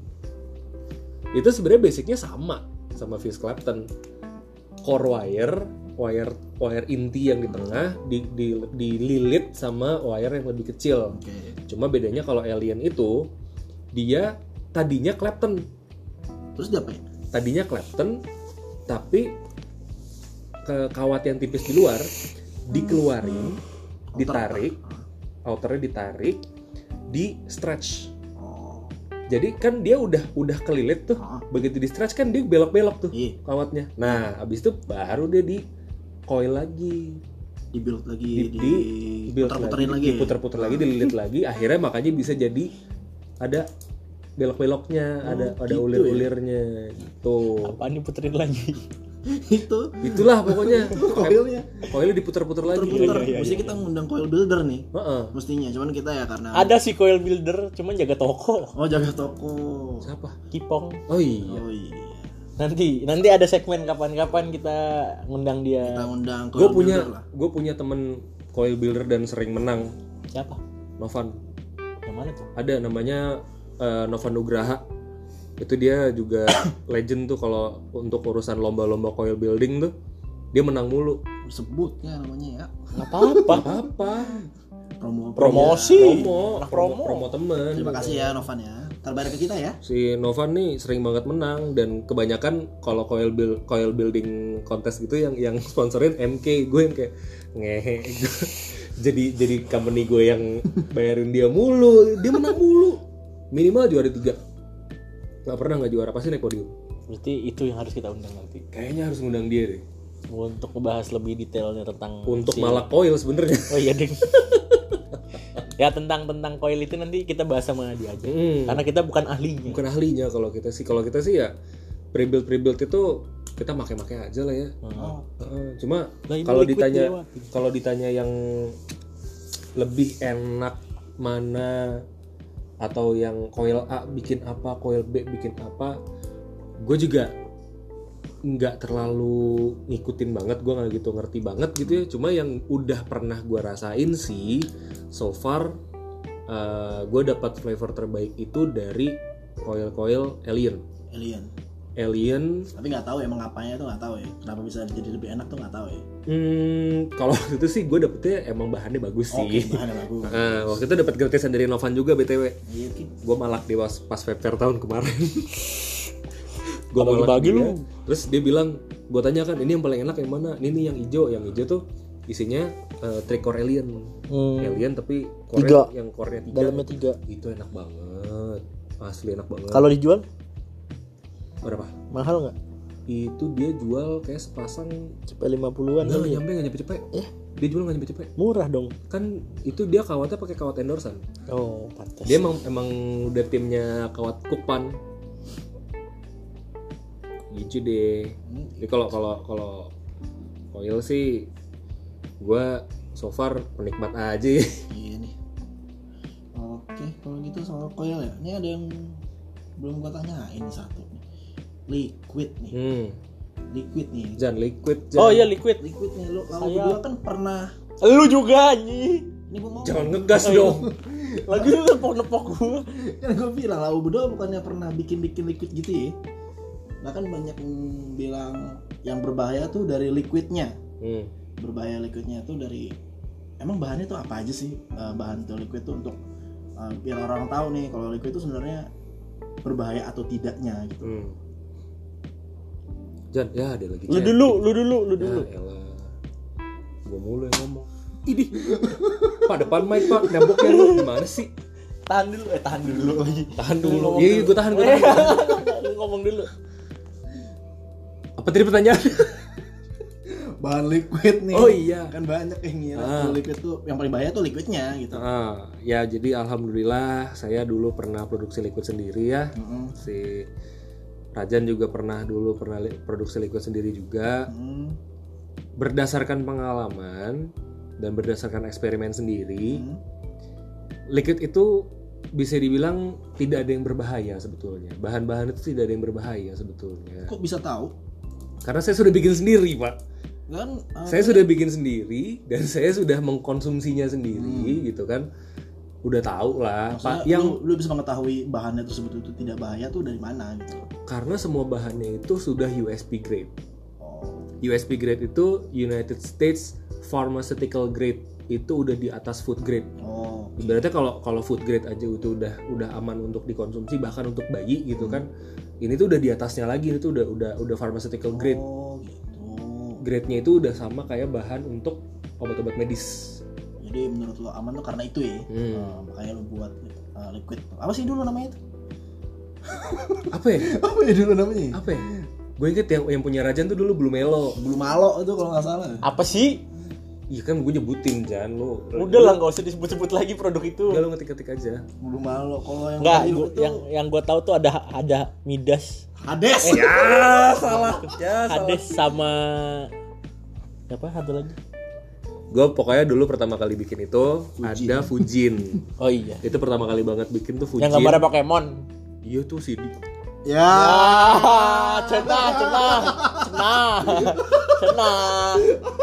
Itu sebenarnya basicnya sama sama fuse Clapton. Core wire, wire wire inti yang di tengah di, di, dililit sama wire yang lebih kecil. Oke. Cuma bedanya kalau alien itu dia tadinya Clapton. Terus dia apa ya? Tadinya Clapton tapi ke kawat yang tipis di luar dikeluarin, ditarik, outernya ditarik, di stretch. Oh. Jadi kan dia udah udah kelilit tuh. Ah. Begitu di stretch kan dia belok-belok tuh Iya. kawatnya. Nah, abis itu baru dia di coil lagi. Dibuild lagi, Di, di, di build puter-puterin lagi. ya? diputer-puter lagi, dililit lagi. Akhirnya makanya bisa jadi ada belok-beloknya, Oh, ada ada gitu ulir-ulirnya gitu. Apaan diputerin lagi? Itu Itulah pokoknya. coilnya. Coilnya diputer-puter lagi. Puter-puter. Iya, iya, Mesti iya. kita ngundang coil builder nih. Heeh. Mestinya, cuman kita ya karena Ada sih coil builder, cuman jaga toko. Oh, jaga toko. Siapa? Kipong. Oh iya. Oh iya. Nanti nanti ada segmen kapan-kapan kita ngundang dia. Kita ngundang coil Gue punya builder lah. gue punya temen coil builder dan sering menang. Siapa? Novan. Yang mana tuh? Ada namanya uh, Novan Nugraha. Itu dia juga legend tuh kalau untuk urusan lomba-lomba coil building tuh dia menang mulu. Sebut ya namanya ya. Nggak apa-apa. Apa? Promo. Promosi. Promo, Anak promo, promo. promo temen. Terima kasih ya Novan ya. Terbayar ke kita ya. Si Novan nih sering banget menang dan kebanyakan kalau coil build, coil building kontes gitu yang yang sponsorin M K, gue yang kayak ngehe. jadi jadi company gue yang bayarin dia mulu, dia menang mulu. Minimal juara tiga. Gak pernah nggak juara, pasti naik podium. Berarti itu yang harus kita undang nanti. Kayaknya harus ngundang dia deh. Untuk membahas lebih detailnya tentang Untuk si- malak coil sebenarnya. Oh iya ding. Ya tentang tentang coil itu nanti kita bahas sama dia aja. Hmm. Karena kita bukan ahlinya. Bukan ahlinya kalau kita sih. Kalau kita sih ya pre-build pre-build itu kita make-make aja lah ya. Oh. Heeh, cuma Nah, ini kalau liquid ditanya dilewatin. kalau ditanya yang lebih enak mana atau yang coil A bikin apa, coil B bikin apa, gue juga nggak terlalu ngikutin banget, gue nggak gitu ngerti banget gitu ya. Cuma yang udah pernah gue rasain sih so far, uh, gue dapat flavor terbaik itu dari coil-coil alien. Alien. Alien, Tapi nggak tahu emang apanya itu nggak tahu ya. Kenapa bisa jadi lebih enak tuh nggak tahu ya. hmm, kalau waktu itu sih gue dapetnya emang bahannya bagus sih. Oke, bahannya bagus. Nah, waktu itu dapat gratisan dari Novan juga B T W. Iya, Ki. Gue malak di pas pas vape fair tahun kemarin. Gue Bagi-bagi lu. Terus dia bilang, gue tanya kan, ini yang paling enak yang mana? Ini nih yang hijau, yang hijau tuh isinya uh, tricore alien, Hmm. alien tapi Tiga. core yang core-nya tiga. Dalamnya tiga. Itu enak banget, asli enak banget. Kalau dijual berapa? mahal nggak? Itu dia jual kayak sepasang. Sampai lima puluhan Nggak kali. nyampe, nggak nyampe cepet. Eh, Dia jual nggak nyampe cepet. murah dong. Kan itu dia kawatnya pakai kawat endorsan. Oh, pantas. Dia emang emang udah timnya kawat Kukpan. Gitu deh. Jadi kalau kalau kalau coil sih gue so far penikmat aja. Iya nih. Oke, kalau gitu soal coil ya. Ini ada yang belum gua tanyain satu nih. Liquid nih. Hmm. Liquid nih. Jan liquid. Jan. Oh iya liquid. Liquid nih lu kalau Saya- berdua kan pernah Lu juga anjing. ini gua mau Jangan ngegas Oh, iya. dong. Lagi lu nepok-nepok gua. kan gue bilang lau berdua bukannya pernah bikin-bikin liquid gitu ya. Bahkan banyak yang bilang yang berbahaya tuh dari liquidnya. Hmm. Berbahaya liquidnya tuh dari emang bahannya tuh apa aja sih? Eh, bahan tuh liquid tuh untuk eh, biar orang tahu nih kalau liquid itu sebenarnya berbahaya atau tidaknya gitu. Hmm. Jan, ya ada lagi. Lu Jan. dulu, lu dulu, lu dulu. Ya elah. Gua mulu yang ngomong. Idih. Pak depan mic Pak, nyambuknya lu gimana sih? Tahan dulu, eh tahan dulu lagi. Tahan Lu dulu. ngomong Iya, dulu. gue tahan, gue tahan. Lu ngomong dulu. Apa tadi pertanyaan? Bahan liquid nih. Oh iya. Kan banyak yang ngira Ah. tuh liquid tuh yang paling bahaya tuh liquidnya gitu. Ah, ya jadi alhamdulillah saya dulu pernah produksi liquid sendiri ya. Mm-mm. Si Rajan juga pernah dulu pernah li- produksi liquid sendiri juga. Hmm. Berdasarkan pengalaman dan berdasarkan eksperimen sendiri, Hmm. liquid itu bisa dibilang tidak ada yang berbahaya sebetulnya. Bahan-bahan itu tidak ada yang berbahaya sebetulnya. Kok bisa tahu? Karena saya sudah bikin sendiri, Pak. Kan uh, Saya sudah bikin sendiri dan saya sudah mengkonsumsinya sendiri gitu kan. Udah tahu lah, maksudnya Pak, yang lu, lu bisa mengetahui bahannya tersebut itu tidak bahaya tuh dari mana gitu. karena semua bahannya itu sudah U S P grade. Oh. U S P grade itu United States Pharmaceutical Grade, itu udah di atas food grade. Oh. Ibaratnya kalau kalau food grade aja itu udah udah aman untuk dikonsumsi bahkan untuk bayi gitu kan. Ini tuh udah di atasnya lagi, itu udah udah udah pharmaceutical grade. Oh, gitu. Grade-nya itu udah sama kayak bahan untuk obat-obat medis. Jadi menurut lo aman tuh karena itu ya. Hmm. Uh, makanya lo buat uh, liquid. Apa sih dulu namanya itu? Apa ya? Apa ya dulu namanya? Apa ya? Gue inget yang yang punya Rajan tuh dulu Blue Melo. Belum malo itu kalau nggak salah. Apa sih? Iya kan gue nyebutin Jan lu. Udah lah, nggak usah disebut-sebut lagi produk itu. Enggak, lu ngetik-ngetik aja. Belum malo. Kalau yang Nggak, tadi gua- itu yang yang gue tahu tuh ada ada Midas, Hades. Ya, salah. Ya, Hades sama apa satu lagi? Gue pokoknya dulu pertama kali bikin itu Fujin. ada Fujin. Oh iya. Itu pertama kali banget bikin tuh Fujin. Yang gambarnya Pokemon. Iya tuh C D. Ya. Ah, cenah, cenah, cenah, cenah,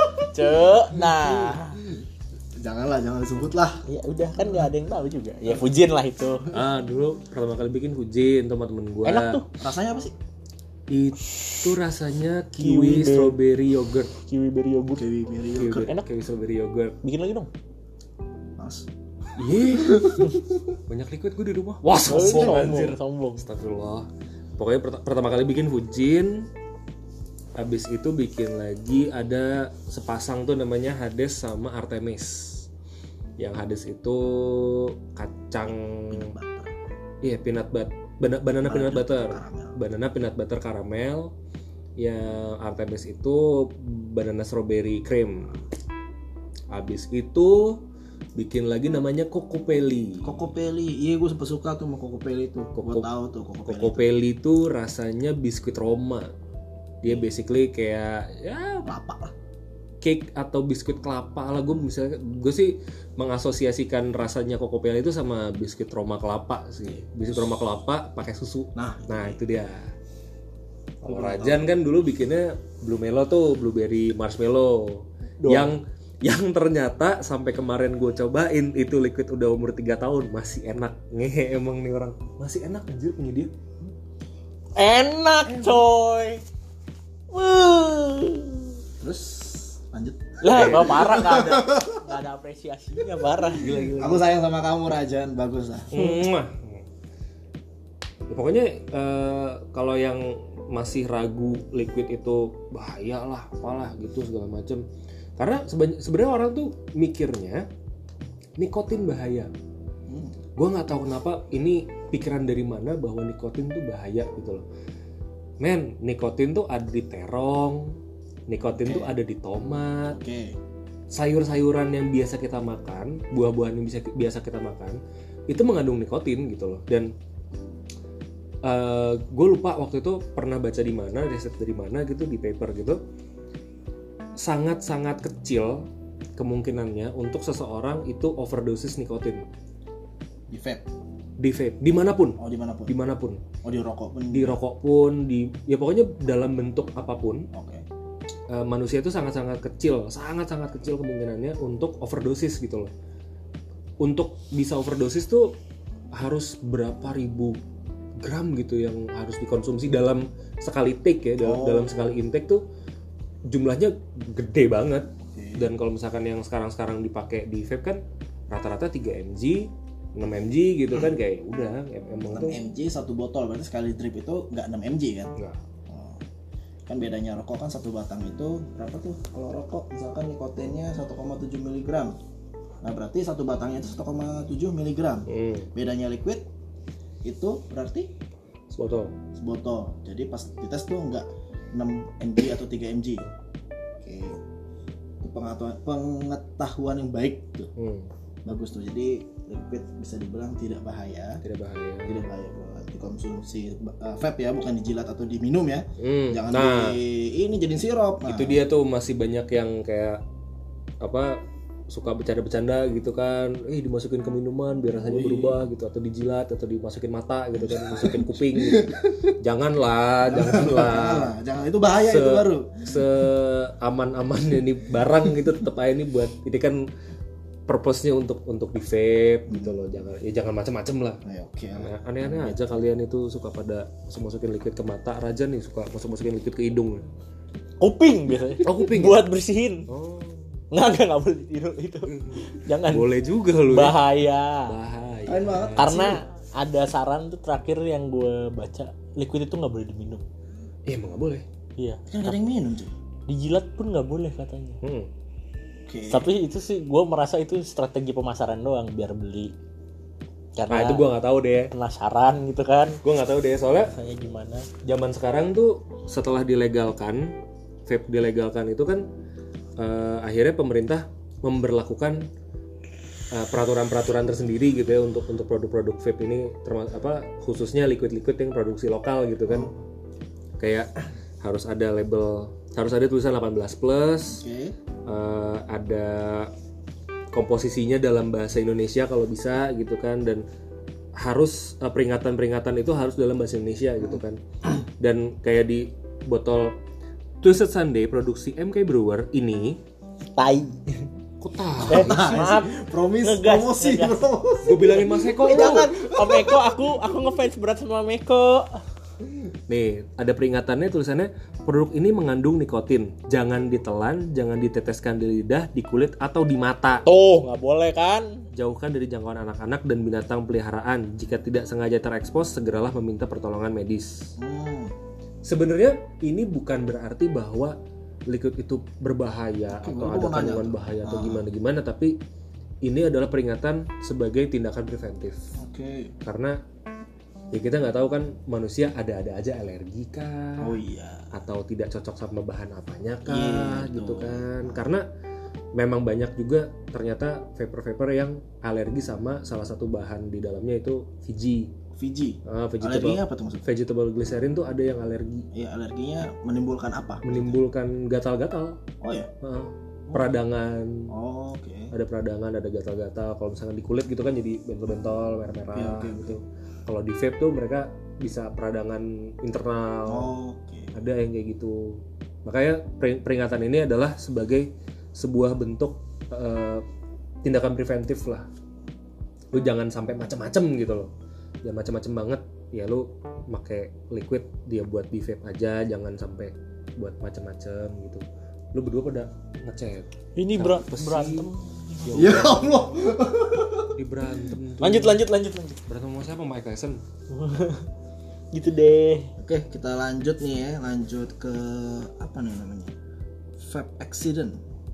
cenah. Janganlah, jangan disebut lah. Ya udah kan nggak ada yang tahu juga. Ya Fujin lah itu. Ah, dulu pertama kali bikin Fujin sama temen gue. Enak tuh. Rasanya apa sih? Itu rasanya Kiwi kiwi, deh. strawberry yogurt. Kiwi berry yogurt. Kiwi mirip Kiwi, yogurt. Enak. kiwi strawberry yogurt. Bikin lagi dong. Mas. Iya. Banyak liquid gue di rumah. Wah, Sombong, sombong anjir. sombong. Astagfirullah. Pokoknya pert- pertama kali bikin Fujin. Habis itu bikin lagi ada sepasang tuh namanya Hades sama Artemis. Yang Hades itu kacang Butter. iya peanut butter, banana, banana peanut butter. Karamel. Banana peanut butter caramel. Yang Artemis itu banana strawberry cream. Habis itu bikin lagi namanya Kokopelli. Kokopelli. Iya, gue sempet suka tuh sama Kokopelli tuh. Gue Koko- tahu tuh Kokopelli. itu. Kokopelli itu rasanya biskuit Roma. Dia basically kayak ya Kelapa lah. cake atau biskuit kelapa lah. Gue misalnya gue sih mengasosiasikan rasanya Kokopelli itu sama biskuit Roma kelapa sih. Biskuit Roma kelapa pakai susu. Nah, Nah itu dia. Kalau Rajan kan dulu bikinnya Blue Melo tuh blueberry marshmallow. Doang. Yang yang ternyata sampai kemarin gue cobain itu liquid udah umur tiga tahun masih enak. Ngehe emang nih orang. Masih enak anjir punya dia. Enak coy. Wuh. terus lanjut. Lah, gak parah, gak ada gak ada apresiasinya, parah. Gila gila. Aku sayang sama kamu Rajan, bagus lah. Mwah. Ya, pokoknya eh, kalau yang masih ragu liquid itu bahaya lah, apalah gitu segala macam. Karena seben- sebenarnya orang tuh mikirnya nikotin bahaya. Hmm. Gue nggak tahu kenapa ini pikiran dari mana bahwa nikotin tuh bahaya gitu loh. Men, nikotin tuh ada di terong, nikotin Oke. tuh ada di tomat, Oke. sayur-sayuran yang biasa kita makan, buah-buahan yang bisa biasa kita makan, itu mengandung nikotin gitu loh. Dan gue lupa waktu itu pernah baca di mana, riset dari mana gitu di paper gitu, sangat-sangat kecil kemungkinannya untuk seseorang itu overdosis nikotin Di vape. di vape, dimanapun, Oh, dimanapun. dimanapun, Oh, di rokok pun. di rokok pun, di ya pokoknya dalam bentuk apapun. Oke. Uh, manusia itu sangat-sangat kecil, sangat-sangat kecil kemungkinannya untuk overdosis gitu loh. Untuk bisa overdosis tuh harus berapa ribu gram gitu yang harus dikonsumsi dalam sekali take ya, dalam, Oh. dalam sekali intake tuh jumlahnya gede banget. Oke. Dan kalau misalkan yang sekarang-sekarang dipakai di vape kan rata-rata tiga miligram, enam miligram gitu kan, kayak udah em- emang enam tuh miligram satu botol, berarti sekali drip itu nggak enam miligram kan? enggak. Oh. Kan bedanya rokok kan satu batang itu berapa tuh? Kalau rokok misalkan nikotinnya satu koma tujuh miligram. Nah, berarti satu batangnya itu satu koma tujuh miligram. Hmm, Bedanya liquid itu berarti sebotol. sebotol. Jadi pas dites tuh nggak enam mg atau tiga mg. Oke. Itu pengetahuan pengetahuan yang baik tuh. Hmm. Bagus tuh. Jadi liquid bisa dibilang tidak bahaya. Tidak bahaya. Tidak bahaya buat dikonsumsi uh, vape ya, bukan dijilat atau diminum ya. Hmm. Jangan Nah, di ini jadiin sirup. Nah, itu dia tuh masih banyak yang kayak apa suka bercanda-bercanda gitu kan, eh dimasukin ke minuman biar rasanya berubah gitu, atau dijilat atau dimasukin mata gitu kan, dimasukin kuping gitu. Janganlah, janganlah. Janganlah, jangan, itu bahaya Se- itu baru. Seaman-aman ini barang gitu tetap aja ini buat ini kan purpose-nya untuk untuk di vape gitu loh. Jangan ya jangan macam-macam lah. Ya, oke. Aneh- Aneh-aneh aja kalian itu suka pada masuk-masukin liquid ke mata. Raja nih suka masuk-masukin liquid ke hidung. Kuping biasanya. Oh, kuping. Buat bersihin. Oh, Nggak, nggak, nggak boleh tidur itu. Jangan. boleh juga lu ya. Bahaya. Bahaya. Keren banget. Karena ada saran tuh terakhir yang gue baca, liquid itu nggak boleh diminum. Iya, emang nggak boleh. Iya. Kan gak ada yang minum cuy. Dijilat pun nggak boleh katanya. Hmm. Oke. Tapi itu sih gue merasa itu strategi pemasaran doang biar beli. Nah Karena itu gue nggak tahu deh. penasaran gitu kan. Gue nggak tahu deh soalnya Rasanya gimana? zaman sekarang tuh setelah dilegalkan, vape dilegalkan itu kan eh, akhirnya pemerintah memberlakukan eh, peraturan-peraturan tersendiri gitu ya untuk untuk produk-produk vape ini, termasuk apa khususnya liquid-liquid yang produksi lokal gitu kan. Kayak harus ada label, harus ada tulisan delapan belas plus, Oke. eh, ada komposisinya dalam bahasa Indonesia kalau bisa gitu kan, dan harus uh, peringatan-peringatan itu harus dalam bahasa Indonesia gitu kan. Dan kayak di botol Twisted Sunday produksi M K Brewer ini, Tai. kok tahu? Eh, maaf. Promis, Ngegas, promosi, ngegas. promosi. Gue bilangin Mas Eko Eh, lu. jangan. Om Eko, aku aku ngefans berat sama Om Eko. Nih, ada peringatannya tulisannya produk ini mengandung nikotin. Jangan ditelan, jangan diteteskan di lidah, di kulit atau di mata. Tuh, nggak boleh kan? Jauhkan dari jangkauan anak-anak dan binatang peliharaan. Jika tidak sengaja terekspos, segeralah meminta pertolongan medis. Hmm. Sebenarnya ini bukan berarti bahwa liquid itu berbahaya Oke, atau gua ada mau nanya kandungan tuh. bahaya atau Ah. gimana-gimana, tapi ini adalah peringatan sebagai tindakan preventif. Oke. Karena ya kita nggak tahu kan manusia ada-ada aja alergi kah, Oh iya. atau tidak cocok sama bahan apanya kah, Iya, gitu betul. kan. Karena memang banyak juga ternyata vapor-vapor yang alergi sama salah satu bahan di dalamnya itu V G. Fiji. Uh, Alerginya vegetable, apa tuh maksudnya? vegetable glycerin tuh ada yang alergi, Ya alerginya menimbulkan apa? menimbulkan gatal-gatal, Oh ya. uh, peradangan, Oh, oke. ada peradangan, ada gatal-gatal. Kalau misalkan di kulit gitu kan jadi bentol-bentol, merah-merah Oke, oke, gitu. Kalau di vape tuh mereka bisa peradangan internal, Oh, oke. ada yang kayak gitu. Makanya pering- peringatan ini adalah sebagai sebuah bentuk uh, tindakan preventif lah. Lu jangan sampai macam-macam gitu loh. Jangan macam-macam banget. Ya lu pakai liquid dia buat di vape aja, jangan sampai buat macam-macam gitu. Lu berdua pada ngechat. Ini Apa ber- sih? berantem. Ya Allah. Di berantem tuh. Lanjut, lanjut, lanjut, lanjut. Berantem sama siapa? Mike Tyson. Gitu deh. Oke, kita lanjut nih ya. Lanjut ke apa nih namanya? Vape accident.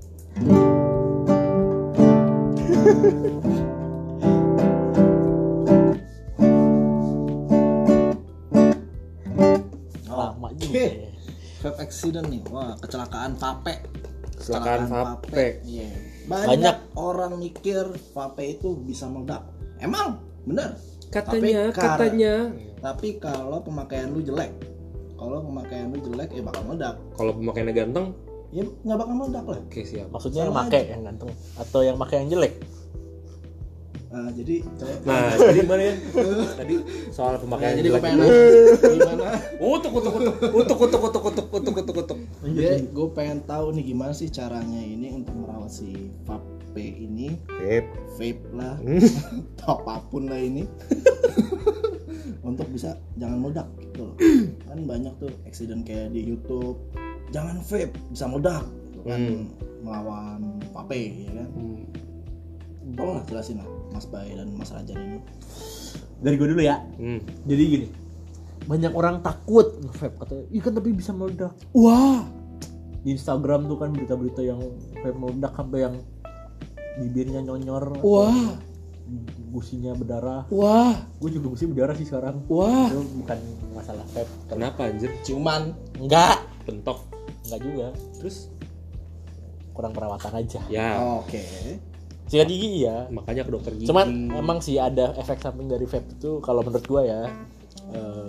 Lama juga. Oke. ya. Vape accident nih. Wah, kecelakaan vape. Kecelakaan vape. Iya. Banyak, Banyak. orang mikir vape itu bisa meledak. Emang bener. Katanya, Tapi kar- katanya. Tapi kalau pemakaian lu jelek, kalau pemakaian lu jelek ya bakal meledak. Kalau pemakaiannya ganteng, Ya nggak bakal meledak lah. oke siap. Maksudnya yang Sama make aja. yang ganteng atau yang make yang jelek? Nah, jadi coba. Nah, jadi gimana ya? Tadi soal Nah, pemakaian jadi gue jelek pengen itu. nanya, gimana? Utuk, utuk, utuk, utuk, utuk, utuk, utuk, utuk, utuk, utuk. Ya, gue pengen tahu nih gimana sih caranya ini untuk merawat si vape ini, Vape. vape lah, apapun lah ini, untuk bisa jangan meledak gitu loh. Kan banyak tuh accident kayak di YouTube, jangan vape bisa meledak, gitu kan Hmm. melawan vape, ya kan? Hmm. Tolong lah jelasin lah Mas Bay dan Mas Rajan ini. Dari gue dulu ya. Hmm. Jadi gini, banyak orang takut nge-vape katanya, iya kan tapi bisa meledak. Wah, di Instagram tuh kan berita-berita yang vape meledak sampai yang bibirnya nyonyor, Wah, gusinya berdarah. wah, Gue juga gusi berdarah sih sekarang. wah. Itu bukan masalah vape. Kenapa anjir? Ciuman, Enggak, pentok. Enggak juga, Terus kurang perawatan aja. ya Oke. Sikat gigi iya. makanya ke dokter gigi. Cuman emang sih ada efek samping dari vape itu kalau menurut gua ya. eh,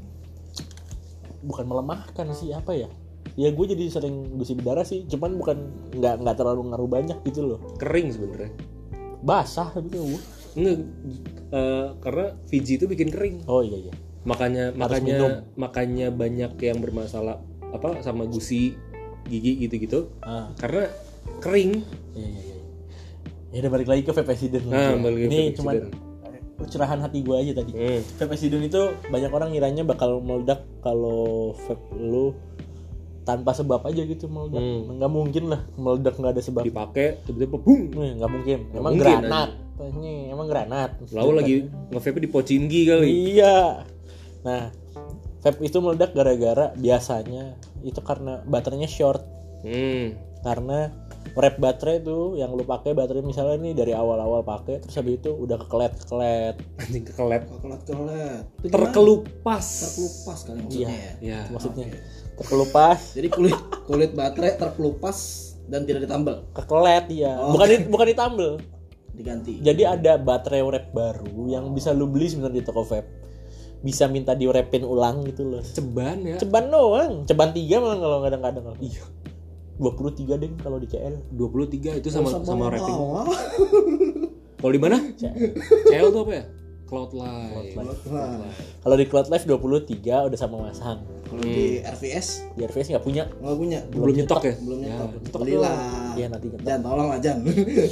bukan melemahkan sih, apa ya? Ya gue jadi sering gusi berdarah sih, cuman bukan nggak nggak terlalu ngaruh banyak gitu loh. kering sebenarnya. Basah tapi gue. Nggak, eh, karena Fiji itu bikin kering. Oh iya iya. Makanya Harus makanya minum. makanya banyak yang bermasalah apa sama gusi gigi gitu-gitu. Ah, Karena kering. iya iya iya. Ya udah balik lagi ke vape accident. Nah, balik ke Ini vape cuman accident. curahan hati gue aja tadi. Hmm. Vape accident itu banyak orang ngiranya bakal meledak kalau vape lu tanpa sebab aja gitu meledak. Hmm. Nggak mungkin lah meledak nggak ada sebab. Dipakai tiba-tiba bung. Nih, nggak mungkin. Nggak Emang mungkin, granat. Ini emang granat. Lalu lagi nge-vape di Pochinki kali. Iya. Nah, vape itu meledak gara-gara biasanya itu karena baterainya short. Hmm. Karena rep baterai tuh yang lu pakai baterai misalnya nih dari awal-awal pakai terus habis itu udah kekelet-kekelet. Anjing kekelet. Kekelet-kelet. Itu gimana? Terkelupas. Terkelupas kali Iya. maksudnya ya. Ya. Maksudnya terkelupas, Jadi kulit kulit baterai terkelupas dan tidak ditambal, kekelet ya. Oh. Bukan di, bukan ditambel. diganti. Jadi ada baterai rep baru yang bisa lu beli sebenarnya di toko vape. Bisa minta direpin ulang gitu loh. Ceban ya. Ceban doang, ceban tiga malah kalau kadang-kadang. Iya. dua puluh tiga deng kalau di C L. dua puluh tiga itu sama Oh, sama wrapping. bawah. Kalau di mana? C L. C L tuh apa ya? Cloud Life. Nah, Kalau di Cloud Life dua puluh tiga udah sama masang. kalau di R V S Di R V S nggak punya. nggak punya, Belum nyetok ya? belum Ya, nyetok. nyetok Belilah. Iya, nanti nyetok. Jan, tolong lah Jan.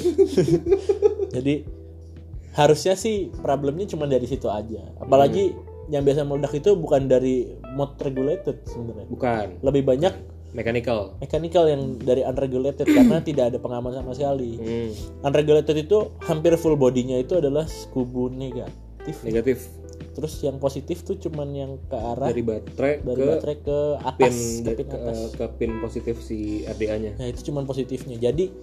Jadi harusnya sih problemnya cuma dari situ aja. Apalagi yang biasa meledak itu bukan dari mod regulated sebenarnya. Bukan. Lebih banyak Mechanical. mechanical yang dari unregulated karena tidak ada pengaman sama sekali. Hmm. Unregulated itu hampir full bodinya itu adalah kubu negatif. Negatif. Terus yang positif tuh cuman yang ke arah Dari baterai dari ke baterai ke atas, pin ke pin ke, atas. ke pin positif si R D A-nya. Nah itu cuman positifnya. Jadi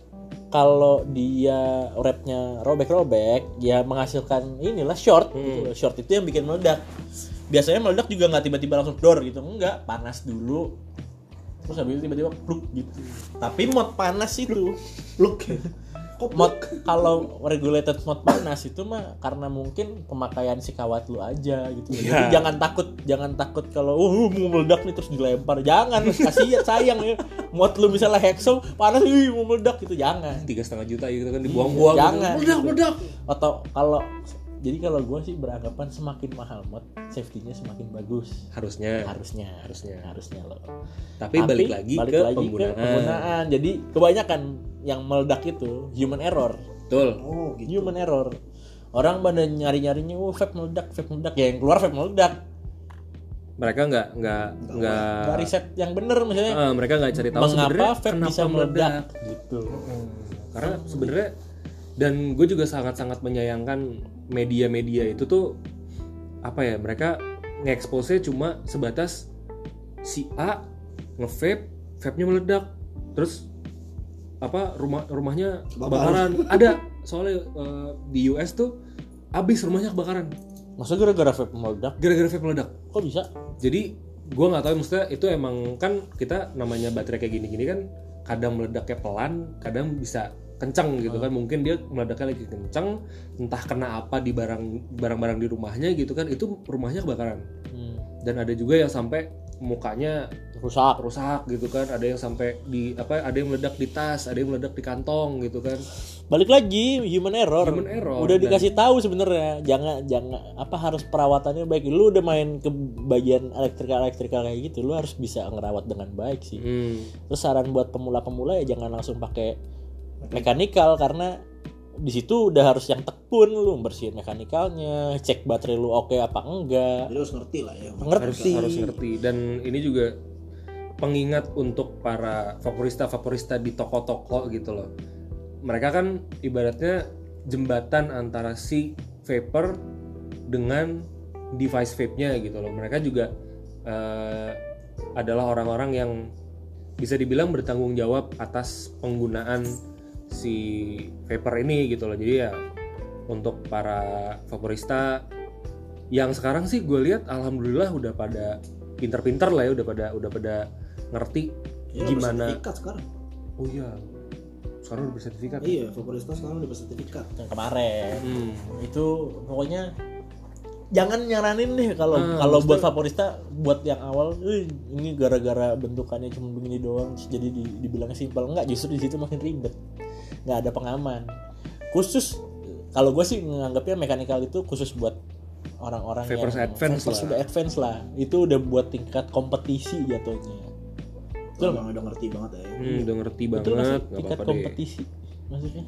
kalau dia rapnya robek-robek, ya menghasilkan inilah short. Gitu loh. Short itu yang bikin meledak. Biasanya meledak juga nggak tiba-tiba langsung dor gitu, enggak, panas dulu. Terus habis itu tiba-tiba pluk gitu. Tapi mod panas itu, Pluk. Kok mod kalau regulated mod panas itu mah karena mungkin pemakaian si kawat lu aja gitu. Jadi Ya. jangan takut, jangan takut kalau uh, mau meledak nih terus dilempar. Jangan, kasihan sayang ya. Mod lu misalnya hexo panas, ih mau meledak gitu, jangan. Tiga setengah juta gitu kan dibuang-buang. Jangan. Meledak, meledak. Atau kalau jadi kalau gue sih beranggapan semakin mahal mod, safety-nya semakin bagus. Harusnya. Harusnya, Harusnya. harusnya loh. Tapi, balik lagi balik ke lagi penggunaan. ke penggunaan. Jadi kebanyakan yang meledak itu human error. Betul. Oh, gitu. Human error. Orang pada nyari-nyarinya, oh vape meledak, vape meledak. Ya yang keluar vape meledak. Mereka nggak nggak nggak. Nggak riset yang bener misalnya. Ah, mereka nggak cari tahu sebenarnya Mengapa vape kenapa bisa meledak. meledak gitu. Karena sebenarnya dan gue juga sangat-sangat menyayangkan media-media itu tuh apa ya, mereka nge-expose-nya cuma sebatas si A nge-vape, vape-nya meledak, terus apa rumah rumahnya kebakaran. Ada soalnya eh, di U S tuh abis rumahnya kebakaran Maksudnya gara-gara vape meledak? gara-gara vape meledak. Kok bisa? Jadi gue nggak tahu, maksudnya itu emang kan kita namanya baterai kayak gini-gini kan kadang meledaknya pelan, kadang bisa kencang gitu kan. Mungkin dia meledaknya lagi kencang, entah kena apa di barang barang-barang di rumahnya gitu kan, itu rumahnya kebakaran. Hmm. Dan ada juga yang sampai mukanya Rusak. rusak gitu kan, ada yang sampai di apa, ada yang meledak di tas, ada yang meledak di kantong gitu kan. Balik lagi human error. Human error. Udah Dan- dikasih tahu sebenarnya, jangan jangan apa harus perawatannya baik. Lu udah main ke bagian elektrikal elektrikal kayak gitu, lu harus bisa ngerawat dengan baik sih. Hmm. Terus saran buat pemula-pemula ya jangan langsung pakai mekanikal karena di situ udah harus yang tekun, lu bersihin mekanikalnya, cek baterai lu oke apa enggak. Jadi harus ngerti lah ya. harus Ngerti. harus ngerti. Dan ini juga pengingat untuk para vaporista-vaporista di toko-toko gitu loh. Mereka kan ibaratnya jembatan antara si vapor dengan device vape-nya gitu loh. Mereka juga eh, adalah orang-orang yang bisa dibilang bertanggung jawab atas penggunaan si vapor ini gitu loh. Jadi ya untuk para vaporista yang sekarang sih gue lihat alhamdulillah udah pada pinter-pinter lah ya, udah pada udah pada ngerti Ya, gimana. bersertifikat sekarang. Oh iya, sekarang udah bersertifikat. Iya, vaporista sekarang udah bersertifikat. Yang kemarin Hmm. itu pokoknya jangan nyaranin deh kalau Ah, kalau buat maksudnya- vaporista buat yang awal "Eh, ini gara-gara bentukannya cuma begini doang terus jadi di, dibilangnya simpel." Enggak, justru di situ makin ribet, nggak ada pengaman khusus. Kalau gue sih menganggapnya mechanical itu khusus buat orang-orang Vapers yang advance vapers lah. udah advance lah, itu udah buat tingkat kompetisi jatuhnya. Betul Emang udah ngerti banget ya. Hmm, udah ngerti Betul nggak sih? banget, nggak Tingkat apa-apa deh. kompetisi maksudnya.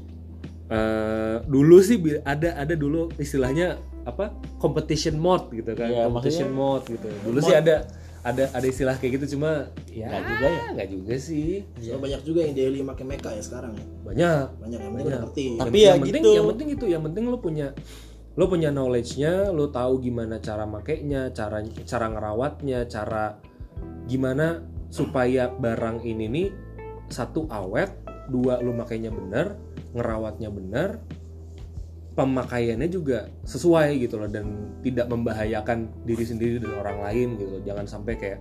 Eh, dulu sih bi- ada ada dulu istilahnya apa competition mode gitu kan, Iya, competition maksudnya mode gitu. Dulu mode- sih ada ada ada istilah kayak gitu, cuma ya Nggak juga ya? nggak juga sih. So, banyak juga yang daily pakai mecha ya sekarang ya. Banyak. Banyak yang Banyak. udah ngerti. Tapi yang, ya yang penting, gitu. yang penting itu, yang penting lu punya lu punya knowledge-nya, lu tahu gimana cara makainya, cara cara ngerawatnya, cara gimana supaya barang ini nih satu awet, dua lu makainya benar, ngerawatnya benar, pemakaiannya juga sesuai gitu loh, dan tidak membahayakan diri sendiri dan orang lain gitu. Jangan sampai kayak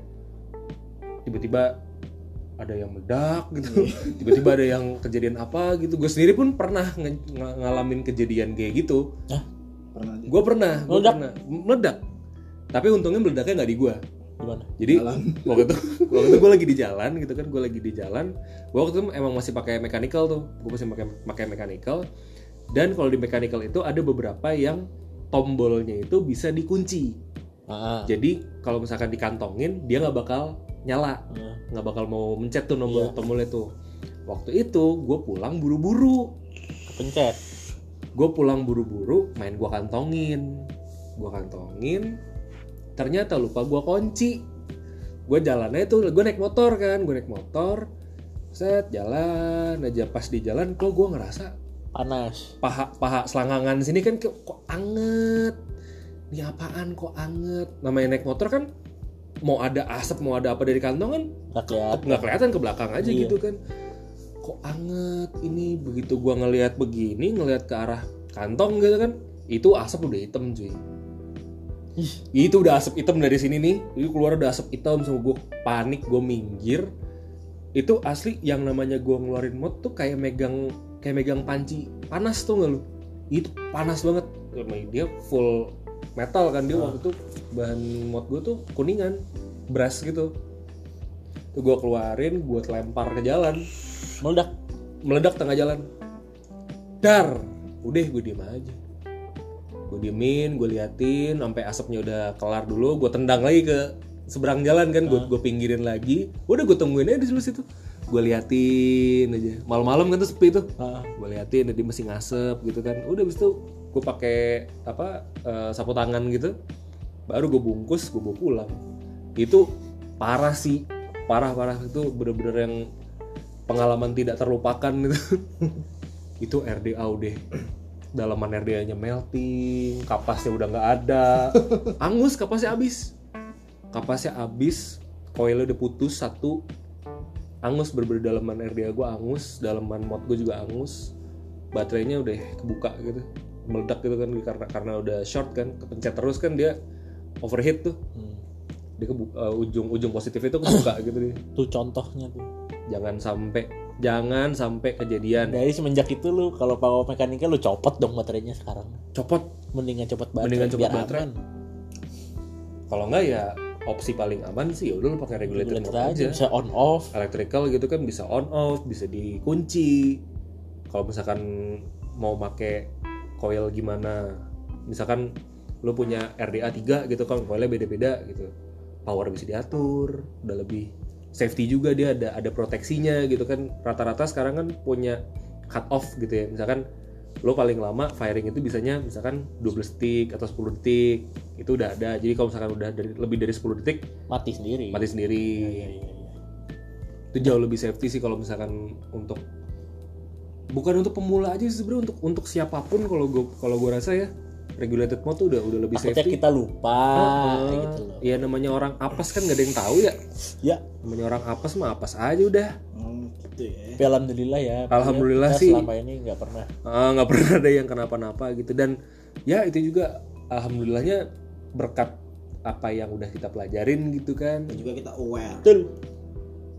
tiba-tiba ada yang meledak gitu, tiba-tiba ada yang kejadian apa gitu. Gue sendiri pun pernah nge- ng- ngalamin kejadian kayak gitu. Pernah di Gue pernah, gue Meledak? pernah meledak. Tapi untungnya meledaknya nggak di gue. Gimana? Jadi Jalan. waktu itu waktu itu gue lagi di jalan gitu kan, gue lagi di jalan. Gue waktu itu emang masih pakai mechanical tuh, gue masih pakai pakai mechanical. Dan kalau di mechanical itu ada beberapa yang tombolnya itu bisa dikunci. Ah, Jadi kalau misalkan dikantongin dia nggak bakal nyala, ah. nggak bakal mau mencet tuh tombol Iya. tombolnya tuh. Waktu itu gue pulang buru-buru, Kepencet. gue pulang buru-buru, main gue kantongin, gue kantongin, ternyata lupa gue kunci. Gue jalannya tuh, gue naik motor kan, gue naik motor, set jalan aja, pas di jalan kok gue ngerasa Panas. paha paha selangkangan sini kan kok, kok anget, ini apaan kok anget. Namanya naik motor kan mau ada asap mau ada apa dari kantong kan Nggak kelihatan. nggak kelihatan, ke belakang aja Iya. gitu kan. Kok anget ini. Begitu gua ngelihat begini, ngelihat ke arah kantong gitu kan, itu asap udah hitam cuy. Ih, Itu udah asap hitam dari sini nih, itu keluar udah asap hitam. Sama gue panik, gue minggir. Itu asli yang namanya gue ngeluarin mod tuh kayak megang kayak megang panci panas tuh nggak lu? Itu panas banget. Dia full metal kan dia waktu itu, bahan mod gue tuh kuningan, brass gitu. Tuh gue keluarin, gue lempar ke jalan, meledak. meledak tengah jalan. Dar, udah gue diem aja. Gue diemin, gue liatin sampai asapnya udah kelar dulu, gue tendang lagi ke seberang jalan kan, gue gue pinggirin lagi. Udah gue tungguin aja di sebelah situ. Gue liatin aja. Malam-malam kan tuh sepi tuh. Ah. Gue liatin dia masih ngasep gitu kan. Udah abis itu gue pakai apa eh, sapu tangan gitu. Baru gue bungkus, gue bawa pulang. Itu parah sih. Parah-parah itu bener-bener yang pengalaman tidak terlupakan gitu. Itu R D A udah dalaman R D A-nya melting, kapasnya udah nggak ada, angus, kapasnya habis, kapasnya habis, coilnya udah putus satu, angus bener-bener dalaman R D A gue angus, dalaman mod gue juga angus, baterainya udah kebuka gitu, meledak gitu kan karena karena udah short kan, kepencet terus kan dia overheat tuh, Hmm. dia kebuka, uh, ujung ujung positif itu kebuka gitu dia. Tuh contohnya tuh. Jangan sampai jangan sampai kejadian Dari semenjak itu lu kalau power mekanika lu copot dong baterainya sekarang. copot. Mendingan copot baterai Mendingan copot biar baterai. aman. Kalau enggak ya opsi paling aman sih ya udah lu pakai regulator Regulator mode aja aja. bisa on off. Electrical gitu kan bisa on off, bisa dikunci. Kalau misalkan mau pakai coil gimana, misalkan lu punya R D A tiga gitu kan, coilnya beda-beda gitu, power bisa diatur, udah lebih safety juga, dia ada ada proteksinya gitu kan. Rata-rata sekarang kan punya cut off gitu ya, misalkan lo paling lama firing itu bisanya misalkan dua belas detik atau sepuluh detik, itu udah ada. Jadi kalau misalkan udah dari, lebih dari sepuluh detik Mati sendiri. mati sendiri. Iya, iya, iya. Itu jauh lebih safety sih kalau misalkan untuk, bukan untuk pemula aja sih sebenarnya, untuk untuk siapapun kalau gue kalau gue rasa ya regulated mode tuh udah udah lebih Takutnya safety. kita lupa Heeh. gitu loh. Ya namanya orang apes kan gak ada yang tahu ya. Ya, Namanya orang apes mah apes aja udah. Hmm, gitu ya. tapi alhamdulillah ya. Alhamdulillah kita sih. selama ini nggak pernah. Ah, nggak pernah ada yang kenapa-napa gitu. Dan ya itu juga alhamdulillahnya berkat apa yang udah kita pelajarin gitu kan. Dan juga kita aware. Betul.